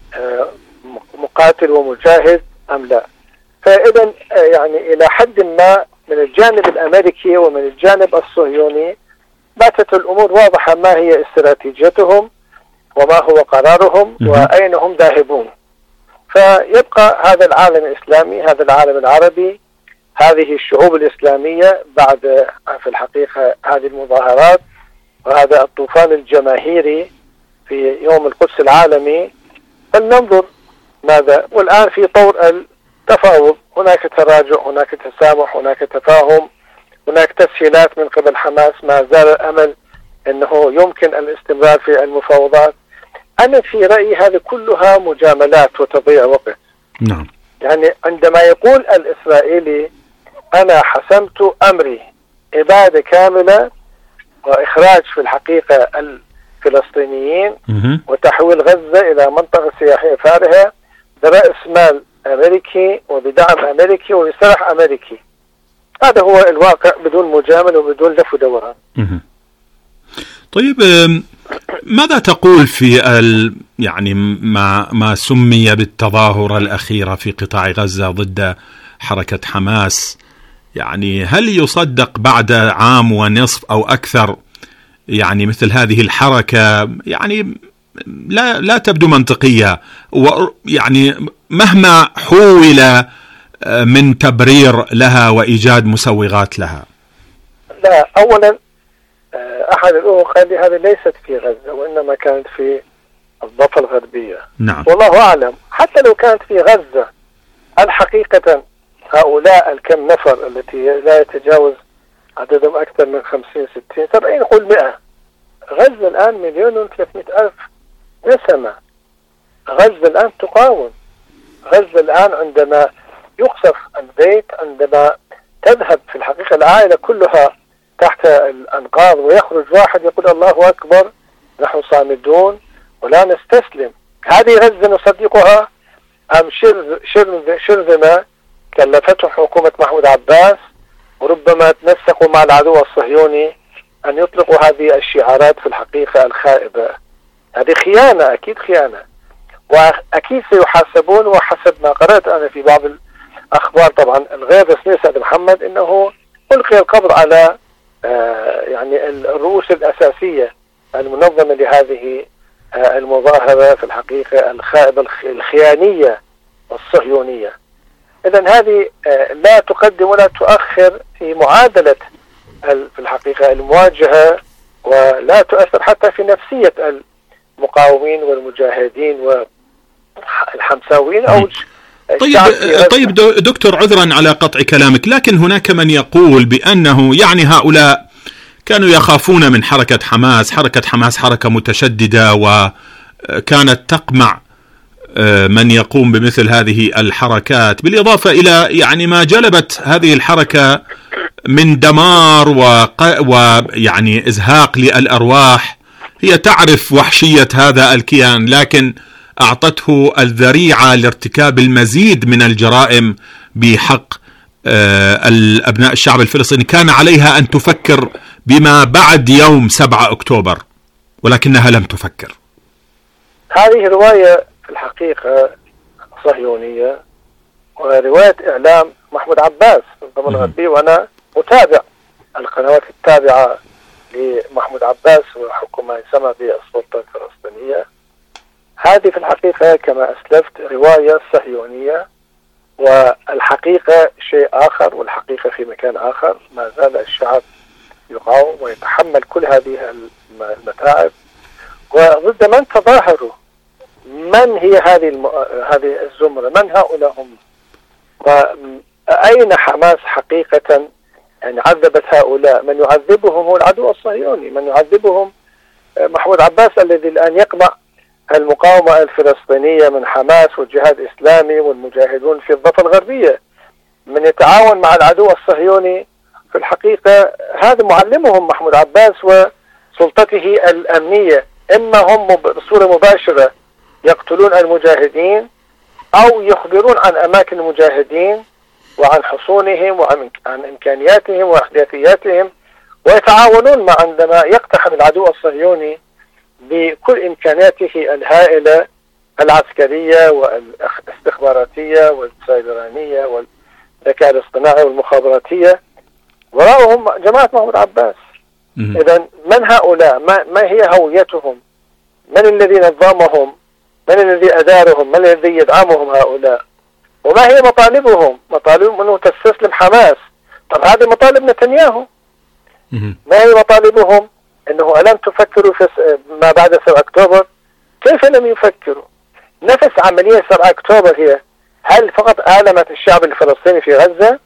Speaker 13: مقاتل ومجاهد أم لا؟ فإذا يعني إلى حد ما من الجانب الأمريكي ومن الجانب الصهيوني باتت الأمور واضحة، ما هي استراتيجيتهم وما هو قرارهم وأين هم ذاهبون. فيبقى هذا العالم الإسلامي، هذا العالم العربي، هذه الشعوب الإسلامية بعد في الحقيقة هذه المظاهرات وهذا الطوفان الجماهيري في يوم القدس العالمي، فلننظر ماذا. والآن في طور التفاوض، هناك تراجع، هناك تسامح، هناك تفاهم، هناك تسهيلات من قبل حماس، ما زال الأمل أنه يمكن الاستمرار في المفاوضات. أنا في رأيي هذه كلها مجاملات وتضييع وقت.
Speaker 8: نعم.
Speaker 13: يعني عندما يقول الإسرائيلي أنا حسمت أمري إبادة كاملة وإخراج في الحقيقة الفلسطينيين وتحويل غزة إلى منطقة سياحية فارهة برأس مال أمريكي وبدعم أمريكي وبسلاح أمريكي، هذا هو الواقع بدون مجامل وبدون لف ودوران.
Speaker 8: طيب ماذا تقول في ال يعني ما ما سمي بالتظاهرة الأخيرة في قطاع غزة ضد حركة حماس؟ يعني هل يصدق بعد عام ونصف أو أكثر يعني مثل هذه الحركة يعني لا لا تبدو منطقية، ويعني مهما حول من تبرير لها وإيجاد مسوغات لها؟
Speaker 13: لا، أولا أحد الأمور قال لي هذه ليست في غزة وإنما كانت في الضفة الغربية.
Speaker 8: نعم.
Speaker 13: والله أعلم، حتى لو كانت في غزة الحقيقة هؤلاء الكم نفر التي لا يتجاوز عددهم أكثر من خمسين ستين سبعين قل مئة، غزة الآن مليون وثلاثمائة ألف نسمة. غزة الآن تقاوم، غزة الآن عندما يقصف البيت، عندما تذهب في الحقيقة العائلة كلها تحت الأنقاض ويخرج واحد يقول الله أكبر نحن صامدون ولا نستسلم، هذه غزة نصدقها أم شرذمة كلفته حكومة محمود عباس وربما تنسقوا مع العدو الصهيوني أن يطلقوا هذه الشعارات في الحقيقة الخائبة؟ هذه خيانة، أكيد خيانة، وأكيد سيحاسبون. وحسب ما قرأت أنا في بعض الأخبار طبعا الغير رسمية سيد محمد أنه ألقي القبض على آه يعني الرؤوس الأساسية المنظمة لهذه آه المظاهرة في الحقيقة الخائبة الخيانية الصهيونية. إذن هذه آه لا تقدم ولا تؤخر في معادلة في الحقيقة المواجهة، ولا تؤثر حتى في نفسية المقاومين والمجاهدين والحمساويين أو
Speaker 8: طيب طيب دكتور، عذرا على قطع كلامك، لكن هناك من يقول بأنه يعني هؤلاء كانوا يخافون من حركة حماس. حركة حماس حركة متشددة، وكانت تقمع من يقوم بمثل هذه الحركات، بالإضافة إلى يعني ما جلبت هذه الحركة من دمار ويعني إزهاق للأرواح. هي تعرف وحشية هذا الكيان، لكن أعطته الذريعة لارتكاب المزيد من الجرائم بحق الأبناء الشعب الفلسطيني. كان عليها أن تفكر بما بعد يوم سبعة أكتوبر، ولكنها لم تفكر.
Speaker 13: هذه رواية في الحقيقة صهيونية، ورواية إعلام محمود عباس الضمن الغربي، وأنا متابع القنوات التابعة لمحمود عباس وحكم ما يسمى بالسلطة الفلسطينية. هذه في الحقيقة كما أسلفت رواية صهيونية، والحقيقة شيء آخر، والحقيقة في مكان آخر. ما زال الشعب يقاوم ويتحمل كل هذه المتاعب، وضد من تظاهروا. من هي هذه الم... هذه الزمرة؟ من هؤلاء هم؟ وأين حماس حقيقة؟ يعني عذبت هؤلاء. من يعذبهم هو العدو الصهيوني، من يعذبهم محمود عباس الذي الآن يقمع المقاومة الفلسطينية من حماس والجهاد الإسلامي والمجاهدون في الضفة الغربية. من يتعاون مع العدو الصهيوني في الحقيقة هذا معلمهم محمود عباس وسلطته الأمنية. إما هم بصورة مباشرة يقتلون المجاهدين، أو يخبرون عن أماكن المجاهدين وعن حصونهم وعن عن إمكانياتهم وأحداثياتهم، ويتعاونون مع عندما يقتحم العدو الصهيوني بكل إمكانياته الهائلة العسكرية والاستخباراتية والسيبرانية والذكاء الاصطناعي والمخابراتية. وراءهم جماعة محمود عباس. إذن من هؤلاء؟ ما, ما هي هويتهم؟ من الذي نظمهم؟ من الذي أدارهم؟ من الذي يدعمهم هؤلاء؟ وما هي مطالبهم؟ مطالبهم أنه تستسلم حماس. طب هذه مطالب نتنياهو. ما هي مطالبهم؟ أنه ألم تفكروا في ما بعد سبعة أكتوبر؟ كيف لم يفكروا؟ نفس عملية سبعة أكتوبر هي هل فقط آلمت الشعب الفلسطيني في غزة؟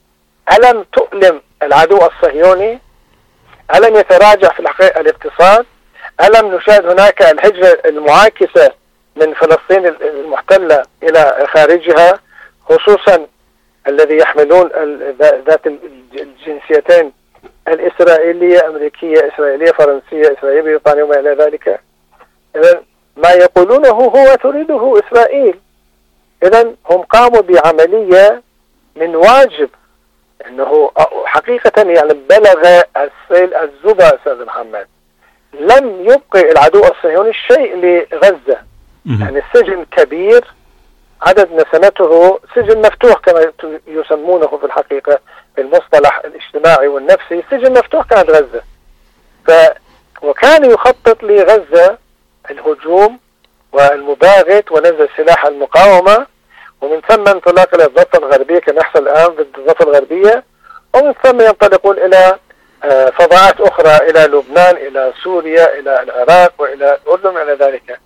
Speaker 13: ألم تؤلم العدو الصهيوني؟ ألم يتراجع في الحقيقة الاقتصاد؟ ألم نشاهد هناك الهجرة المعاكسة من فلسطين المحتلة إلى خارجها، خصوصا الذي يحملون ذات الجنسيتين الإسرائيلية أمريكية إسرائيلية فرنسية إسرائيلية بريطانية وما إلى ذلك؟ إذن ما يقولونه هو تريده إسرائيل. إذن هم قاموا بعملية من واجب أنه حقيقة يعني بلغ السيل الزبا أستاذ محمد. لم يبقي العدو الصهيوني شيء لغزة. يعني السجن كبير، عدد نسمته سجن مفتوح كما يسمونه في الحقيقة المصطلح الاجتماعي والنفسي. سجن مفتوح كانت غزة. ف وكان يخطط لغزة الهجوم والمباغت ونزل سلاح المقاومة، ومن ثم انطلاق إلى الضفة الغربية كما يحصل الآن ضد الضفة الغربية، ومن ثم ينطلقون إلى فضاءات أخرى إلى لبنان إلى سوريا إلى العراق وإلى الأردن إلى ذلك.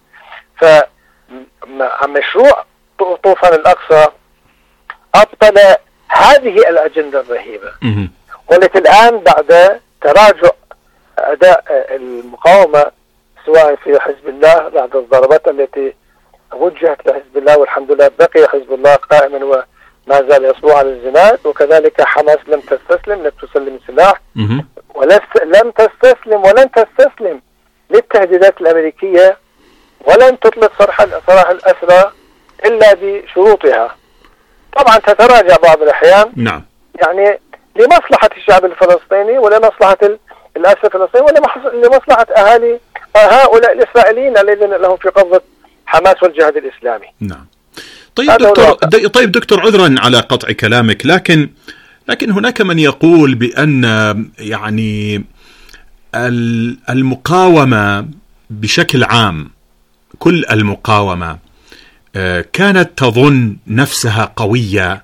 Speaker 13: فمشروع طوفان الأقصى أبطل هذه الأجندة الرهيبة، والتي الآن بعد تراجع أداء المقاومة سواء في حزب الله بعد الضربات التي وجهت لحزب الله، والحمد لله بقي حزب الله قائما وما زال يصبو على الزناد، وكذلك حماس لم تستسلم، لم تسلم السلاح ولم تستسلم ولن تستسلم للتهديدات الأمريكية، ولن تطلق سراح سراح الأسرى إلا بشروطها. طبعا تتراجع بعض الأحيان
Speaker 8: نعم
Speaker 13: يعني لمصلحة الشعب الفلسطيني ولمصلحة الأسرى الفلسطيني ولمصلحة أهالي هؤلاء الإسرائيليين الذين لهم في قبضة حماس والجهاد الإسلامي.
Speaker 8: نعم. طيب دكتور طيب دكتور عذرا على قطع كلامك، لكن لكن هناك من يقول بأن يعني المقاومة بشكل عام، كل المقاومة كانت تظن نفسها قوية،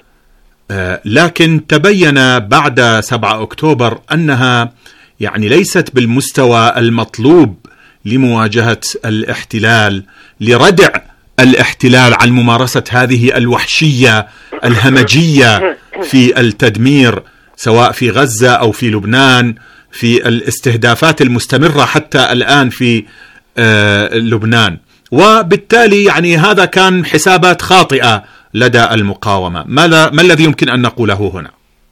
Speaker 8: لكن تبين بعد سبعة أكتوبر أنها يعني ليست بالمستوى المطلوب لمواجهة الاحتلال، لردع الاحتلال عن ممارسة هذه الوحشية الهمجية في التدمير سواء في غزة أو في لبنان. في الاستهدافات المستمرة حتى الآن في لبنان، وبالتالي يعني هذا كان حسابات خاطئة لدى المقاومة. ماذا ما الذي يمكن أن نقوله هنا؟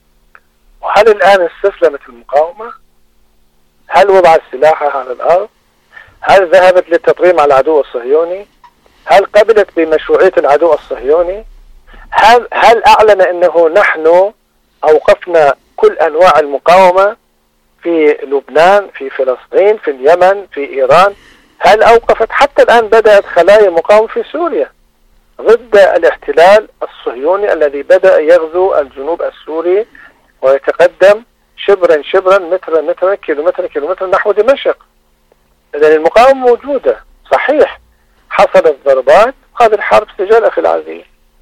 Speaker 13: وهل الآن استسلمت المقاومة؟ هل وضعت سلاحها على الأرض؟ هل ذهبت للتطريم على العدو الصهيوني؟ هل قبلت بمشروعية العدو الصهيوني؟ هل هل أعلن أنه نحن أوقفنا كل أنواع المقاومة في لبنان، في فلسطين، في اليمن، في إيران؟ هل أوقفت؟ حتى الآن بدأت خلايا مقاومة في سوريا ضد الاحتلال الصهيوني الذي بدأ يغزو الجنوب السوري ويتقدم شبرا شبرا مترا مترا كيلومترا كيلومترا نحو دمشق. إذن المقاومة موجودة صحيح، حصلت ضربات، هذه الحرب سجال أخي العزيز.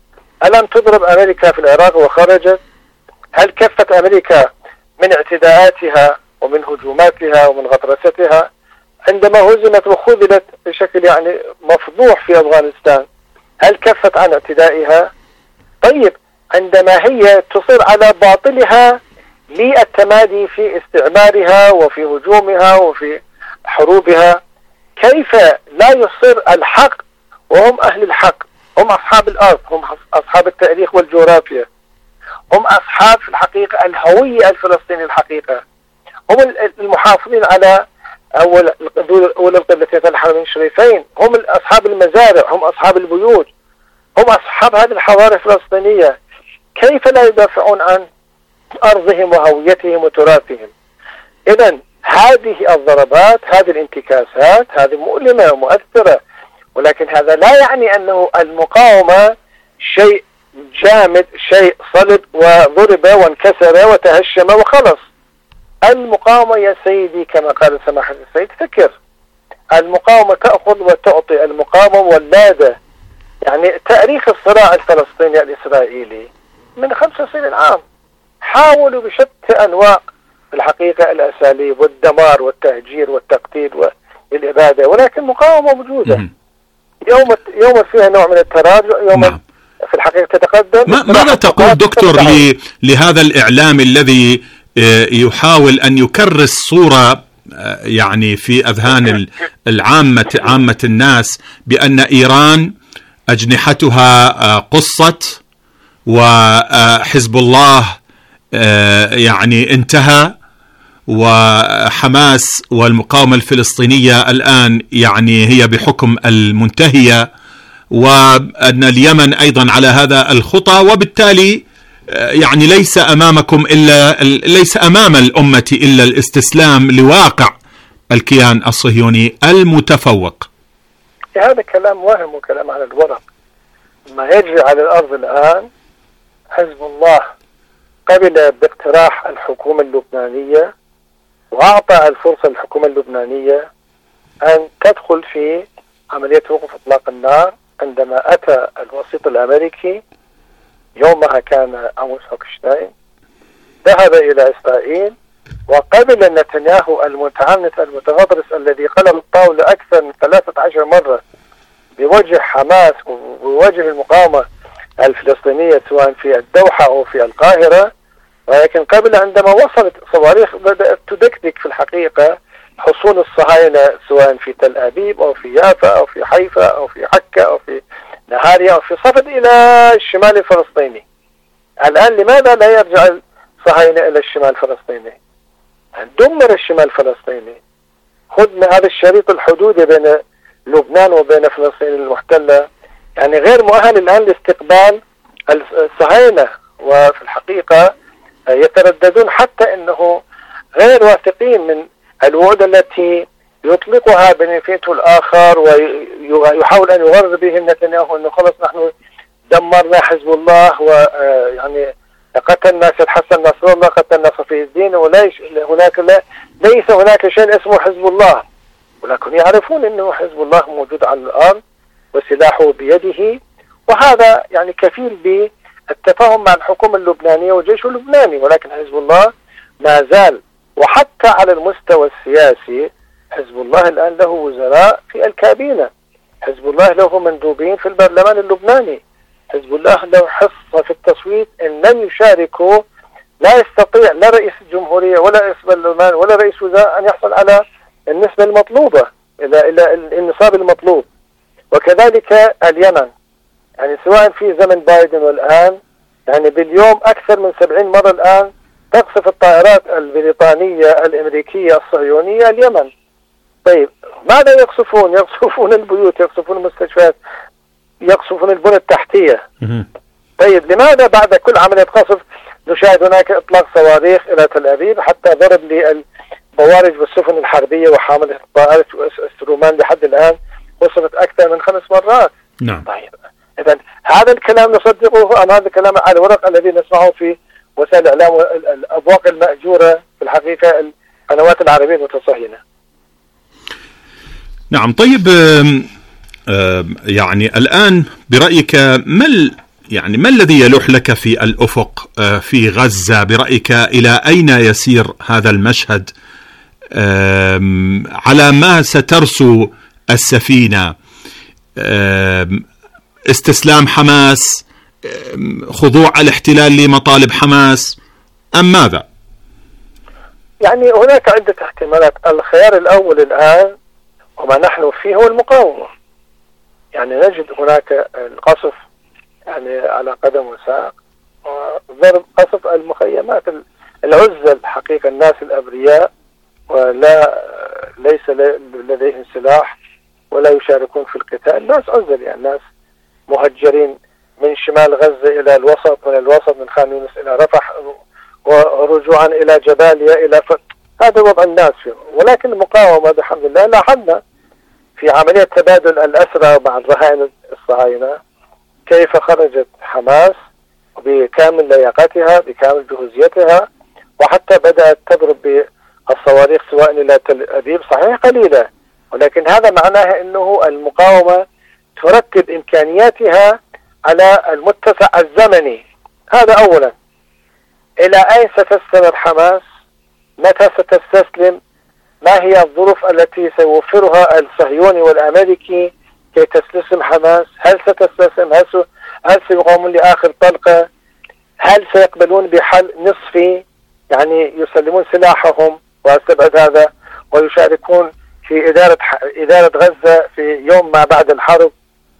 Speaker 13: ألم تضرب أمريكا في العراق وخرجت؟ هل كفت أمريكا من اعتداءاتها ومن هجوماتها ومن غطرستها عندما هزمت وخذلت بشكل يعني مفضوح في أفغانستان؟ هل كفت عن اعتدائها؟ طيب عندما هي تصر على باطلها للتمادي في استعمارها وفي هجومها وفي حروبها، كيف لا يصر الحق وهم أهل الحق، هم أصحاب الأرض، هم أصحاب التاريخ والجغرافيا، هم أصحاب في الحقيقة الهوية الفلسطينية الحقيقة، هم المحافظين على أول أول القبلتين الحرمين الشريفين، هم أصحاب المزارع، هم أصحاب البيوت، هم أصحاب هذه الحضارة الفلسطينية. كيف لا يدافعون عن أرضهم وهويتهم وتراثهم؟ إذن هذه الضربات، هذه الانتكاسات، هذه مؤلمة ومؤثرة، ولكن هذا لا يعني أنه المقاومة شيء جامد، شيء صلب وضرب وانكسر وتهشم وخلص. المقاومة يا سيدي كما قال سماحة السيد فكر، المقاومة تأخذ وتعطي، المقاومة ولادة. يعني تاريخ الصراع الفلسطيني الإسرائيلي من خمسة وعشرين عام حاولوا بشتى أنواع في الحقيقة الأساليب والدمار والتهجير والتقتيل والإبادة، ولكن مقاومة موجودة. يوم يوم فيها نوع من التراجع، يوم نعم. في الحقيقة تتقدم.
Speaker 8: ماذا تقول دكتور لهذا الإعلام الذي يحاول أن يكرس صورة يعني في أذهان العامة عامة الناس بأن إيران أجنحتها قصت وحزب الله يعني انتهى وحماس والمقاومة الفلسطينية الآن يعني هي بحكم المنتهية، وأن اليمن أيضا على هذا الخطى، وبالتالي يعني ليس أمامكم إلا ليس أمام الأمة إلا الاستسلام لواقع الكيان الصهيوني المتفوق.
Speaker 13: هذا كلام وهم وكلام على الورق. ما يجري على الأرض الآن، حزب الله قبل باقتراح الحكومة اللبنانية وأعطى الفرصة للحكومة اللبنانية أن تدخل في عملية وقف إطلاق النار عندما أتى الوسيط الأمريكي، يومها كان عموس هوكشتاين، ذهب إلى إسرائيل وقبل نتنياهو المتعنت المتغطرس الذي قلب الطاولة أكثر من ثلاثة عشر مرة بوجه حماس وبوجه المقاومة الفلسطينية سواء في الدوحة أو في القاهرة، ولكن قبل عندما وصلت صواريخ بدأت تدكدك في الحقيقة حصون الصهاينة سواء في تل أبيب أو في يافا أو في حيفا أو في حكة أو في نهاريا أو في صفد إلى الشمال الفلسطيني. الآن لماذا لا يرجع الصهاينة إلى الشمال الفلسطيني؟ دمر الشمال الفلسطيني. خذ من هذا الشريط الحدودي بين لبنان وبين فلسطين المحتلة، يعني غير مؤهل الآن لاستقبال الصهاينة، وفي الحقيقة يترددون حتى أنه غير واثقين من الوعود التي يطلقها بنفيته الآخر، ويحاول أن يغرر به نتنياهو أنه خلص نحن دمرنا حزب الله ويعني قتلنا سيد حسن نصر الله، قتلنا صفي الدين، وليس هناك لا ليس هناك شيء اسمه حزب الله، ولكن يعرفون أنه حزب الله موجود على الأرض وسلاحه بيده، وهذا يعني كفيل بالتفاهم مع الحكومة اللبنانية والجيش اللبناني. ولكن حزب الله ما زال، وحتى على المستوى السياسي حزب الله الآن له وزراء في الكابينة، حزب الله له مندوبين في البرلمان اللبناني، حزب الله له حصة في التصويت إن لم يشاركوا لا يستطيع لا رئيس الجمهورية ولا رئيس البرلمان ولا رئيس وزراء أن يحصل على النسبة المطلوبة إلى إلى النصاب المطلوب. وكذلك اليمن، يعني سواء في زمن بايدن والآن، يعني باليوم أكثر من سبعين مرة الآن تقصف الطائرات البريطانية الأمريكية الصهيونية اليمن. طيب ماذا يقصفون؟ يقصفون البيوت، يقصفون المستشفيات، يقصفون البنى التحتية. طيب لماذا بعد كل عملية قصف نشاهد هناك إطلاق صواريخ إلى تل أبيب، حتى ضرب للبوارج والسفن الحربية وحاملة الطائرات الرومان لحد الآن وصلت أكثر من خمس مرات.
Speaker 8: نعم.
Speaker 13: طيب إذن هذا الكلام نصدقه أم هذا الكلام على الورق الذي نسمعه في وسائل الإعلام والأبواق المأجورة في الحقيقة القنوات العربية المتصهينة؟
Speaker 8: نعم. طيب يعني الآن برأيك ما يعني ما الذي يلوح لك في الأفق في غزة؟ برأيك إلى أين يسير هذا المشهد؟ على ما سترسو السفينة؟ استسلام حماس، خضوع الاحتلال لمطالب حماس، أم ماذا؟
Speaker 13: يعني هناك عدة احتمالات. الخيار الأول الآن وما نحن فيه هو المقاومة. يعني نجد هناك القصف يعني على قدم وساق، وضرب قصف المخيمات العزل حقيقة، الناس الأبرياء ولا ليس لديهم سلاح ولا يشاركون في القتال، ناس عزل، يعني ناس مهجرين من شمال غزة إلى الوسط، من الوسط من خان يونس إلى رفح، ورجوعا إلى جباليا إلى ف... هذا وضع الناس فيه. ولكن المقاومة بحمد الله لاحظنا في عملية تبادل الأسرى مع الرهائن الصهاينة كيف خرجت حماس بكامل لياقتها بكامل جهوزيتها، وحتى بدأت تضرب بالصواريخ سواء إلى تل أبيب، صحيح قليلة، ولكن هذا معناه أنه المقاومة تركز إمكانياتها على المتسع الزمني. هذا أولا. إلى أين ستستمر حماس؟ متى ستستسلم؟ ما هي الظروف التي سيوفرها الصهيوني والأمريكي كي تستسلم حماس؟ هل ستستسلم؟ هل, س... هل سيقومون لآخر طلقة؟ هل سيقبلون بحل نصفي، يعني يسلمون سلاحهم واستبعد هذا ويشاركون في إدارة إدارة غزة في يوم ما بعد الحرب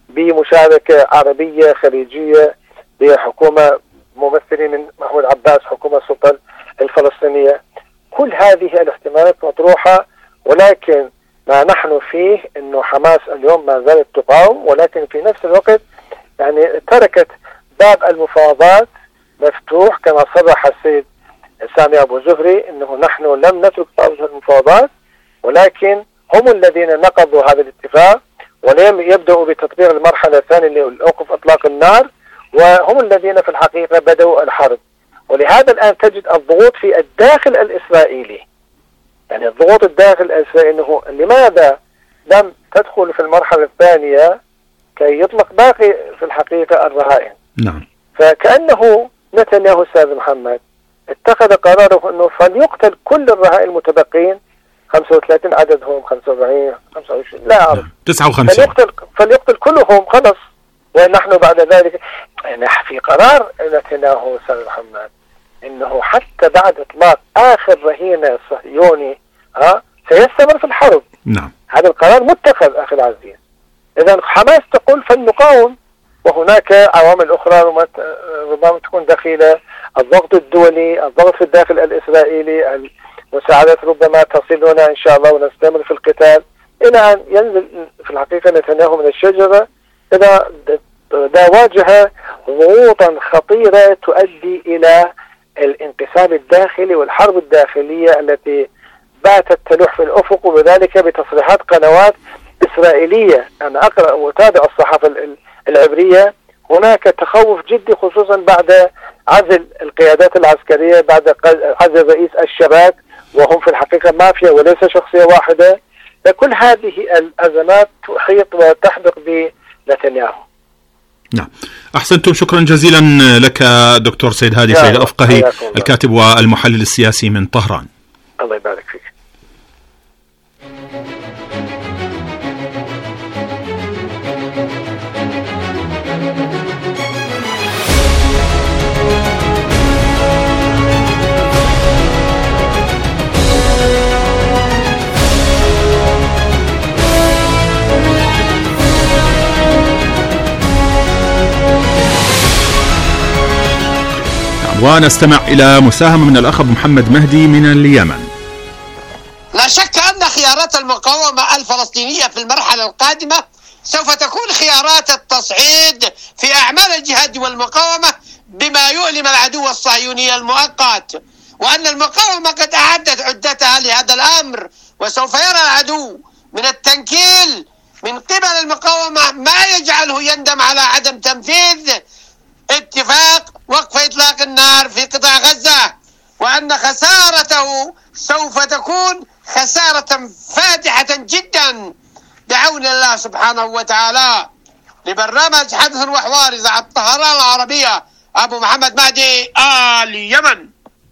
Speaker 13: بمشاركة عربية خليجية بحكومة ممثلين من محمود عباس، حكومة السلطة الفلسطينية؟ كل هذه الاحتمالات مطروحة، ولكن ما نحن فيه انه حماس اليوم ما زالت تقاوم، ولكن في نفس الوقت يعني تركت باب المفاوضات مفتوح كما صرح السيد سامي أبو زهري انه نحن لم نترك باب المفاوضات، ولكن هم الذين نقضوا هذا الاتفاق ولم يبدأوا بتطبيق المرحلة الثانية لأوقف إطلاق النار، وهم الذين في الحقيقة بدأوا الحرب. ولهذا الآن تجد الضغوط في الداخل الإسرائيلي، يعني الضغوط الداخل الإسرائيلي أنه لماذا لم تدخل في المرحلة الثانية كي يطلق باقي في الحقيقة الرهائن.
Speaker 8: نعم.
Speaker 13: فكأنه نتنياهو أستاذ محمد اتخذ قراره أنه فليقتل كل الرهائن المتبقين، خمسة وثلاثين عددهم، خمسة وأربعين، خمسة وعشرين، لا أعرف،
Speaker 8: تسعة وخمسين،
Speaker 13: فليقتل, فليقتل كلهم خلص. ونحن بعد ذلك يعني في قرار نتنياهو أستاذ محمد انه حتى بعد اطلاق اخر رهينة صهيوني ها سيستمر في الحرب.
Speaker 8: نعم.
Speaker 13: هذا القرار متخذ اخي العزيز. اذا حماس تقول فلنقاوم، وهناك عوامل اخرى ربما تكون دخيلة، الضغط الدولي، الضغط في الداخل الاسرائيلي، المساعدات ربما تصل لنا ان شاء الله ونستمر في القتال الى ان ينزل في الحقيقة نتنياهو من الشجرة. اذا ده واجه ضغوطا خطيرة تؤدي الى الانقسام الداخلي والحرب الداخلية التي باتت تلوح في الأفق، وبذلك بتصريحات قنوات إسرائيلية. أنا أقرأ وأتابع الصحافة العبرية، هناك تخوف جدي خصوصا بعد عزل القيادات العسكرية، بعد عزل رئيس الشباك، وهم في الحقيقة مافيا وليس شخصية واحدة. فكل هذه الأزمات تحيط وتحدق بنتنياهو.
Speaker 8: نعم. أحسنتم، شكرا جزيلا لك دكتور سيد هادي سيد أفقهي، الكاتب والمحلل السياسي من طهران.
Speaker 13: الله يبارك فيك.
Speaker 8: ونستمع إلى مساهمة من الأخ محمد مهدي من اليمن.
Speaker 14: لا شك أن خيارات المقاومة الفلسطينية في المرحلة القادمة سوف تكون خيارات التصعيد في أعمال الجهاد والمقاومة بما يؤلم العدو الصهيوني المؤقت، وأن المقاومة قد أعدت عدتها لهذا الأمر، وسوف يرى العدو من التنكيل من قبل المقاومة ما يجعله يندم على عدم تنفيذ اتفاق وقف إطلاق النار في قطاع غزة، وأن خسارته سوف تكون خسارة فادحة جدا بعون الله سبحانه وتعالى. لبرنامج حدث وحوار إذاعة الطهران العربية، أبو محمد مهدي آل يمن.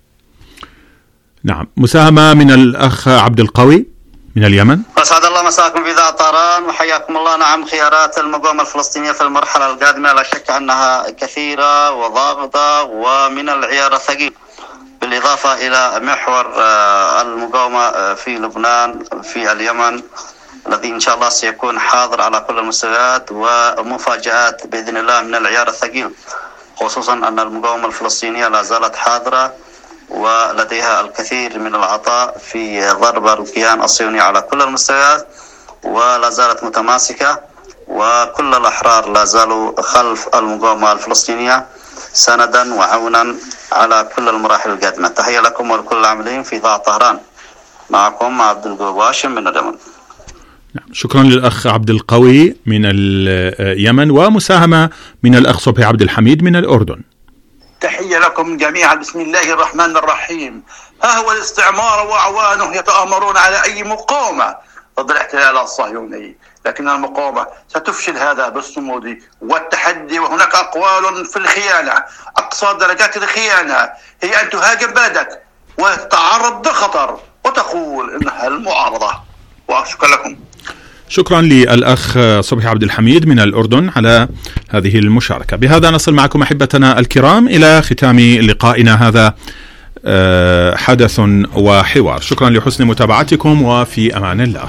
Speaker 8: نعم، مساهمة من الأخ عبد القوي من اليمن.
Speaker 15: أسعد الله مساكم في إذاعة طهران وحياكم الله. نعم، خيارات المقاومة الفلسطينية في المرحلة القادمة لا شك أنها كثيرة وضاغطة ومن العيار الثقيل، بالإضافة إلى محور المقاومة في لبنان في اليمن الذي إن شاء الله سيكون حاضر على كل المستويات، ومفاجآت بإذن الله من العيار الثقيل، خصوصا أن المقاومة الفلسطينية لا زالت حاضرة ولديها الكثير من العطاء في ضرب الكيان الصهيوني على كل المستويات، ولا زالت متماسكة، وكل الأحرار لا زالوا خلف المقاومة الفلسطينية سندا وعونا على كل المراحل القادمة. تحية لكم ولكل العاملين في إذاعة طهران. معكم عبد القوي واشم من اليمن.
Speaker 8: شكرا للأخ عبد القوي من اليمن، ومساهمة من الأخ صبحي عبد الحميد من الأردن.
Speaker 16: تحية لكم جميعا، بسم الله الرحمن الرحيم. ها هو الاستعمار وأعوانه يتآمرون على أي مقاومة ضد الاحتلال الصهيوني، لكن المقاومة ستفشل هذا بالصمود والتحدي. وهناك أقوال في الخيانة، أقصى درجات الخيانة هي أن تهاجم بلدك وتتعرض لخطر وتقول إنها المعارضة. وشكرا لكم.
Speaker 8: شكرا للأخ صبحي عبد الحميد من الأردن على هذه المشاركة. بهذا نصل معكم أحبتنا الكرام إلى ختام لقائنا هذا حدث وحوار. شكرا لحسن متابعتكم، وفي أمان الله.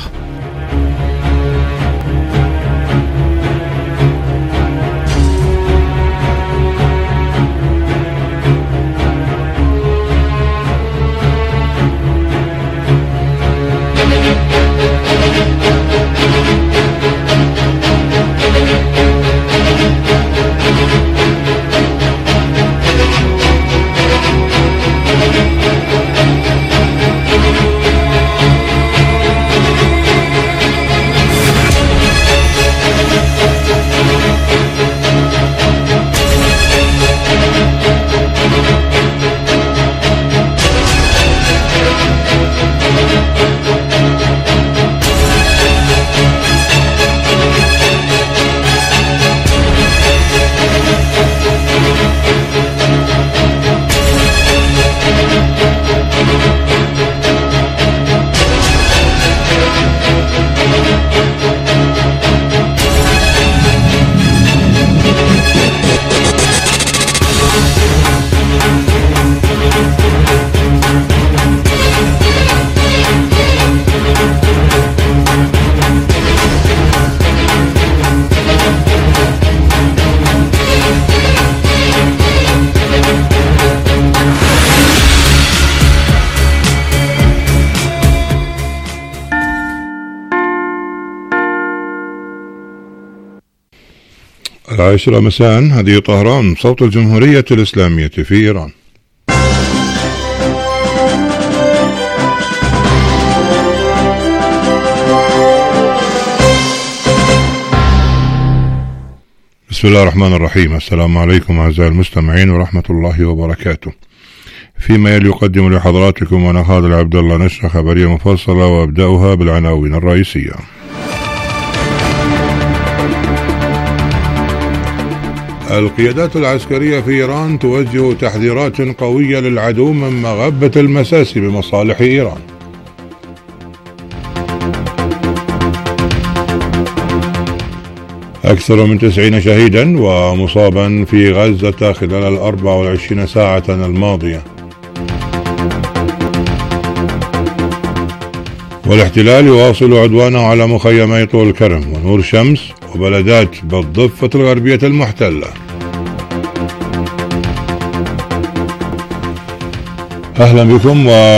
Speaker 1: العاشرة مساء، هذه طهران صوت الجمهورية الإسلامية في إيران. بسم الله الرحمن الرحيم. السلام عليكم أعزائي المستمعين ورحمة الله وبركاته. فيما يلي يقدم لحضراتكم أنا خالد عبد الله نشرة خبرية مفصلة، وأبدأها بالعناوين الرئيسية. القيادات العسكرية في إيران توجه تحذيرات قوية للعدو من مغبة المساس بمصالح إيران. أكثر من تسعين شهيدا ومصابا في غزة خلال الأربع والعشرين ساعة الماضية. والاحتلال يواصل عدوانه على مخيمي طول كرم ونور شمس وبلدات بالضفة الغربية المحتلة. أهلا بكم. و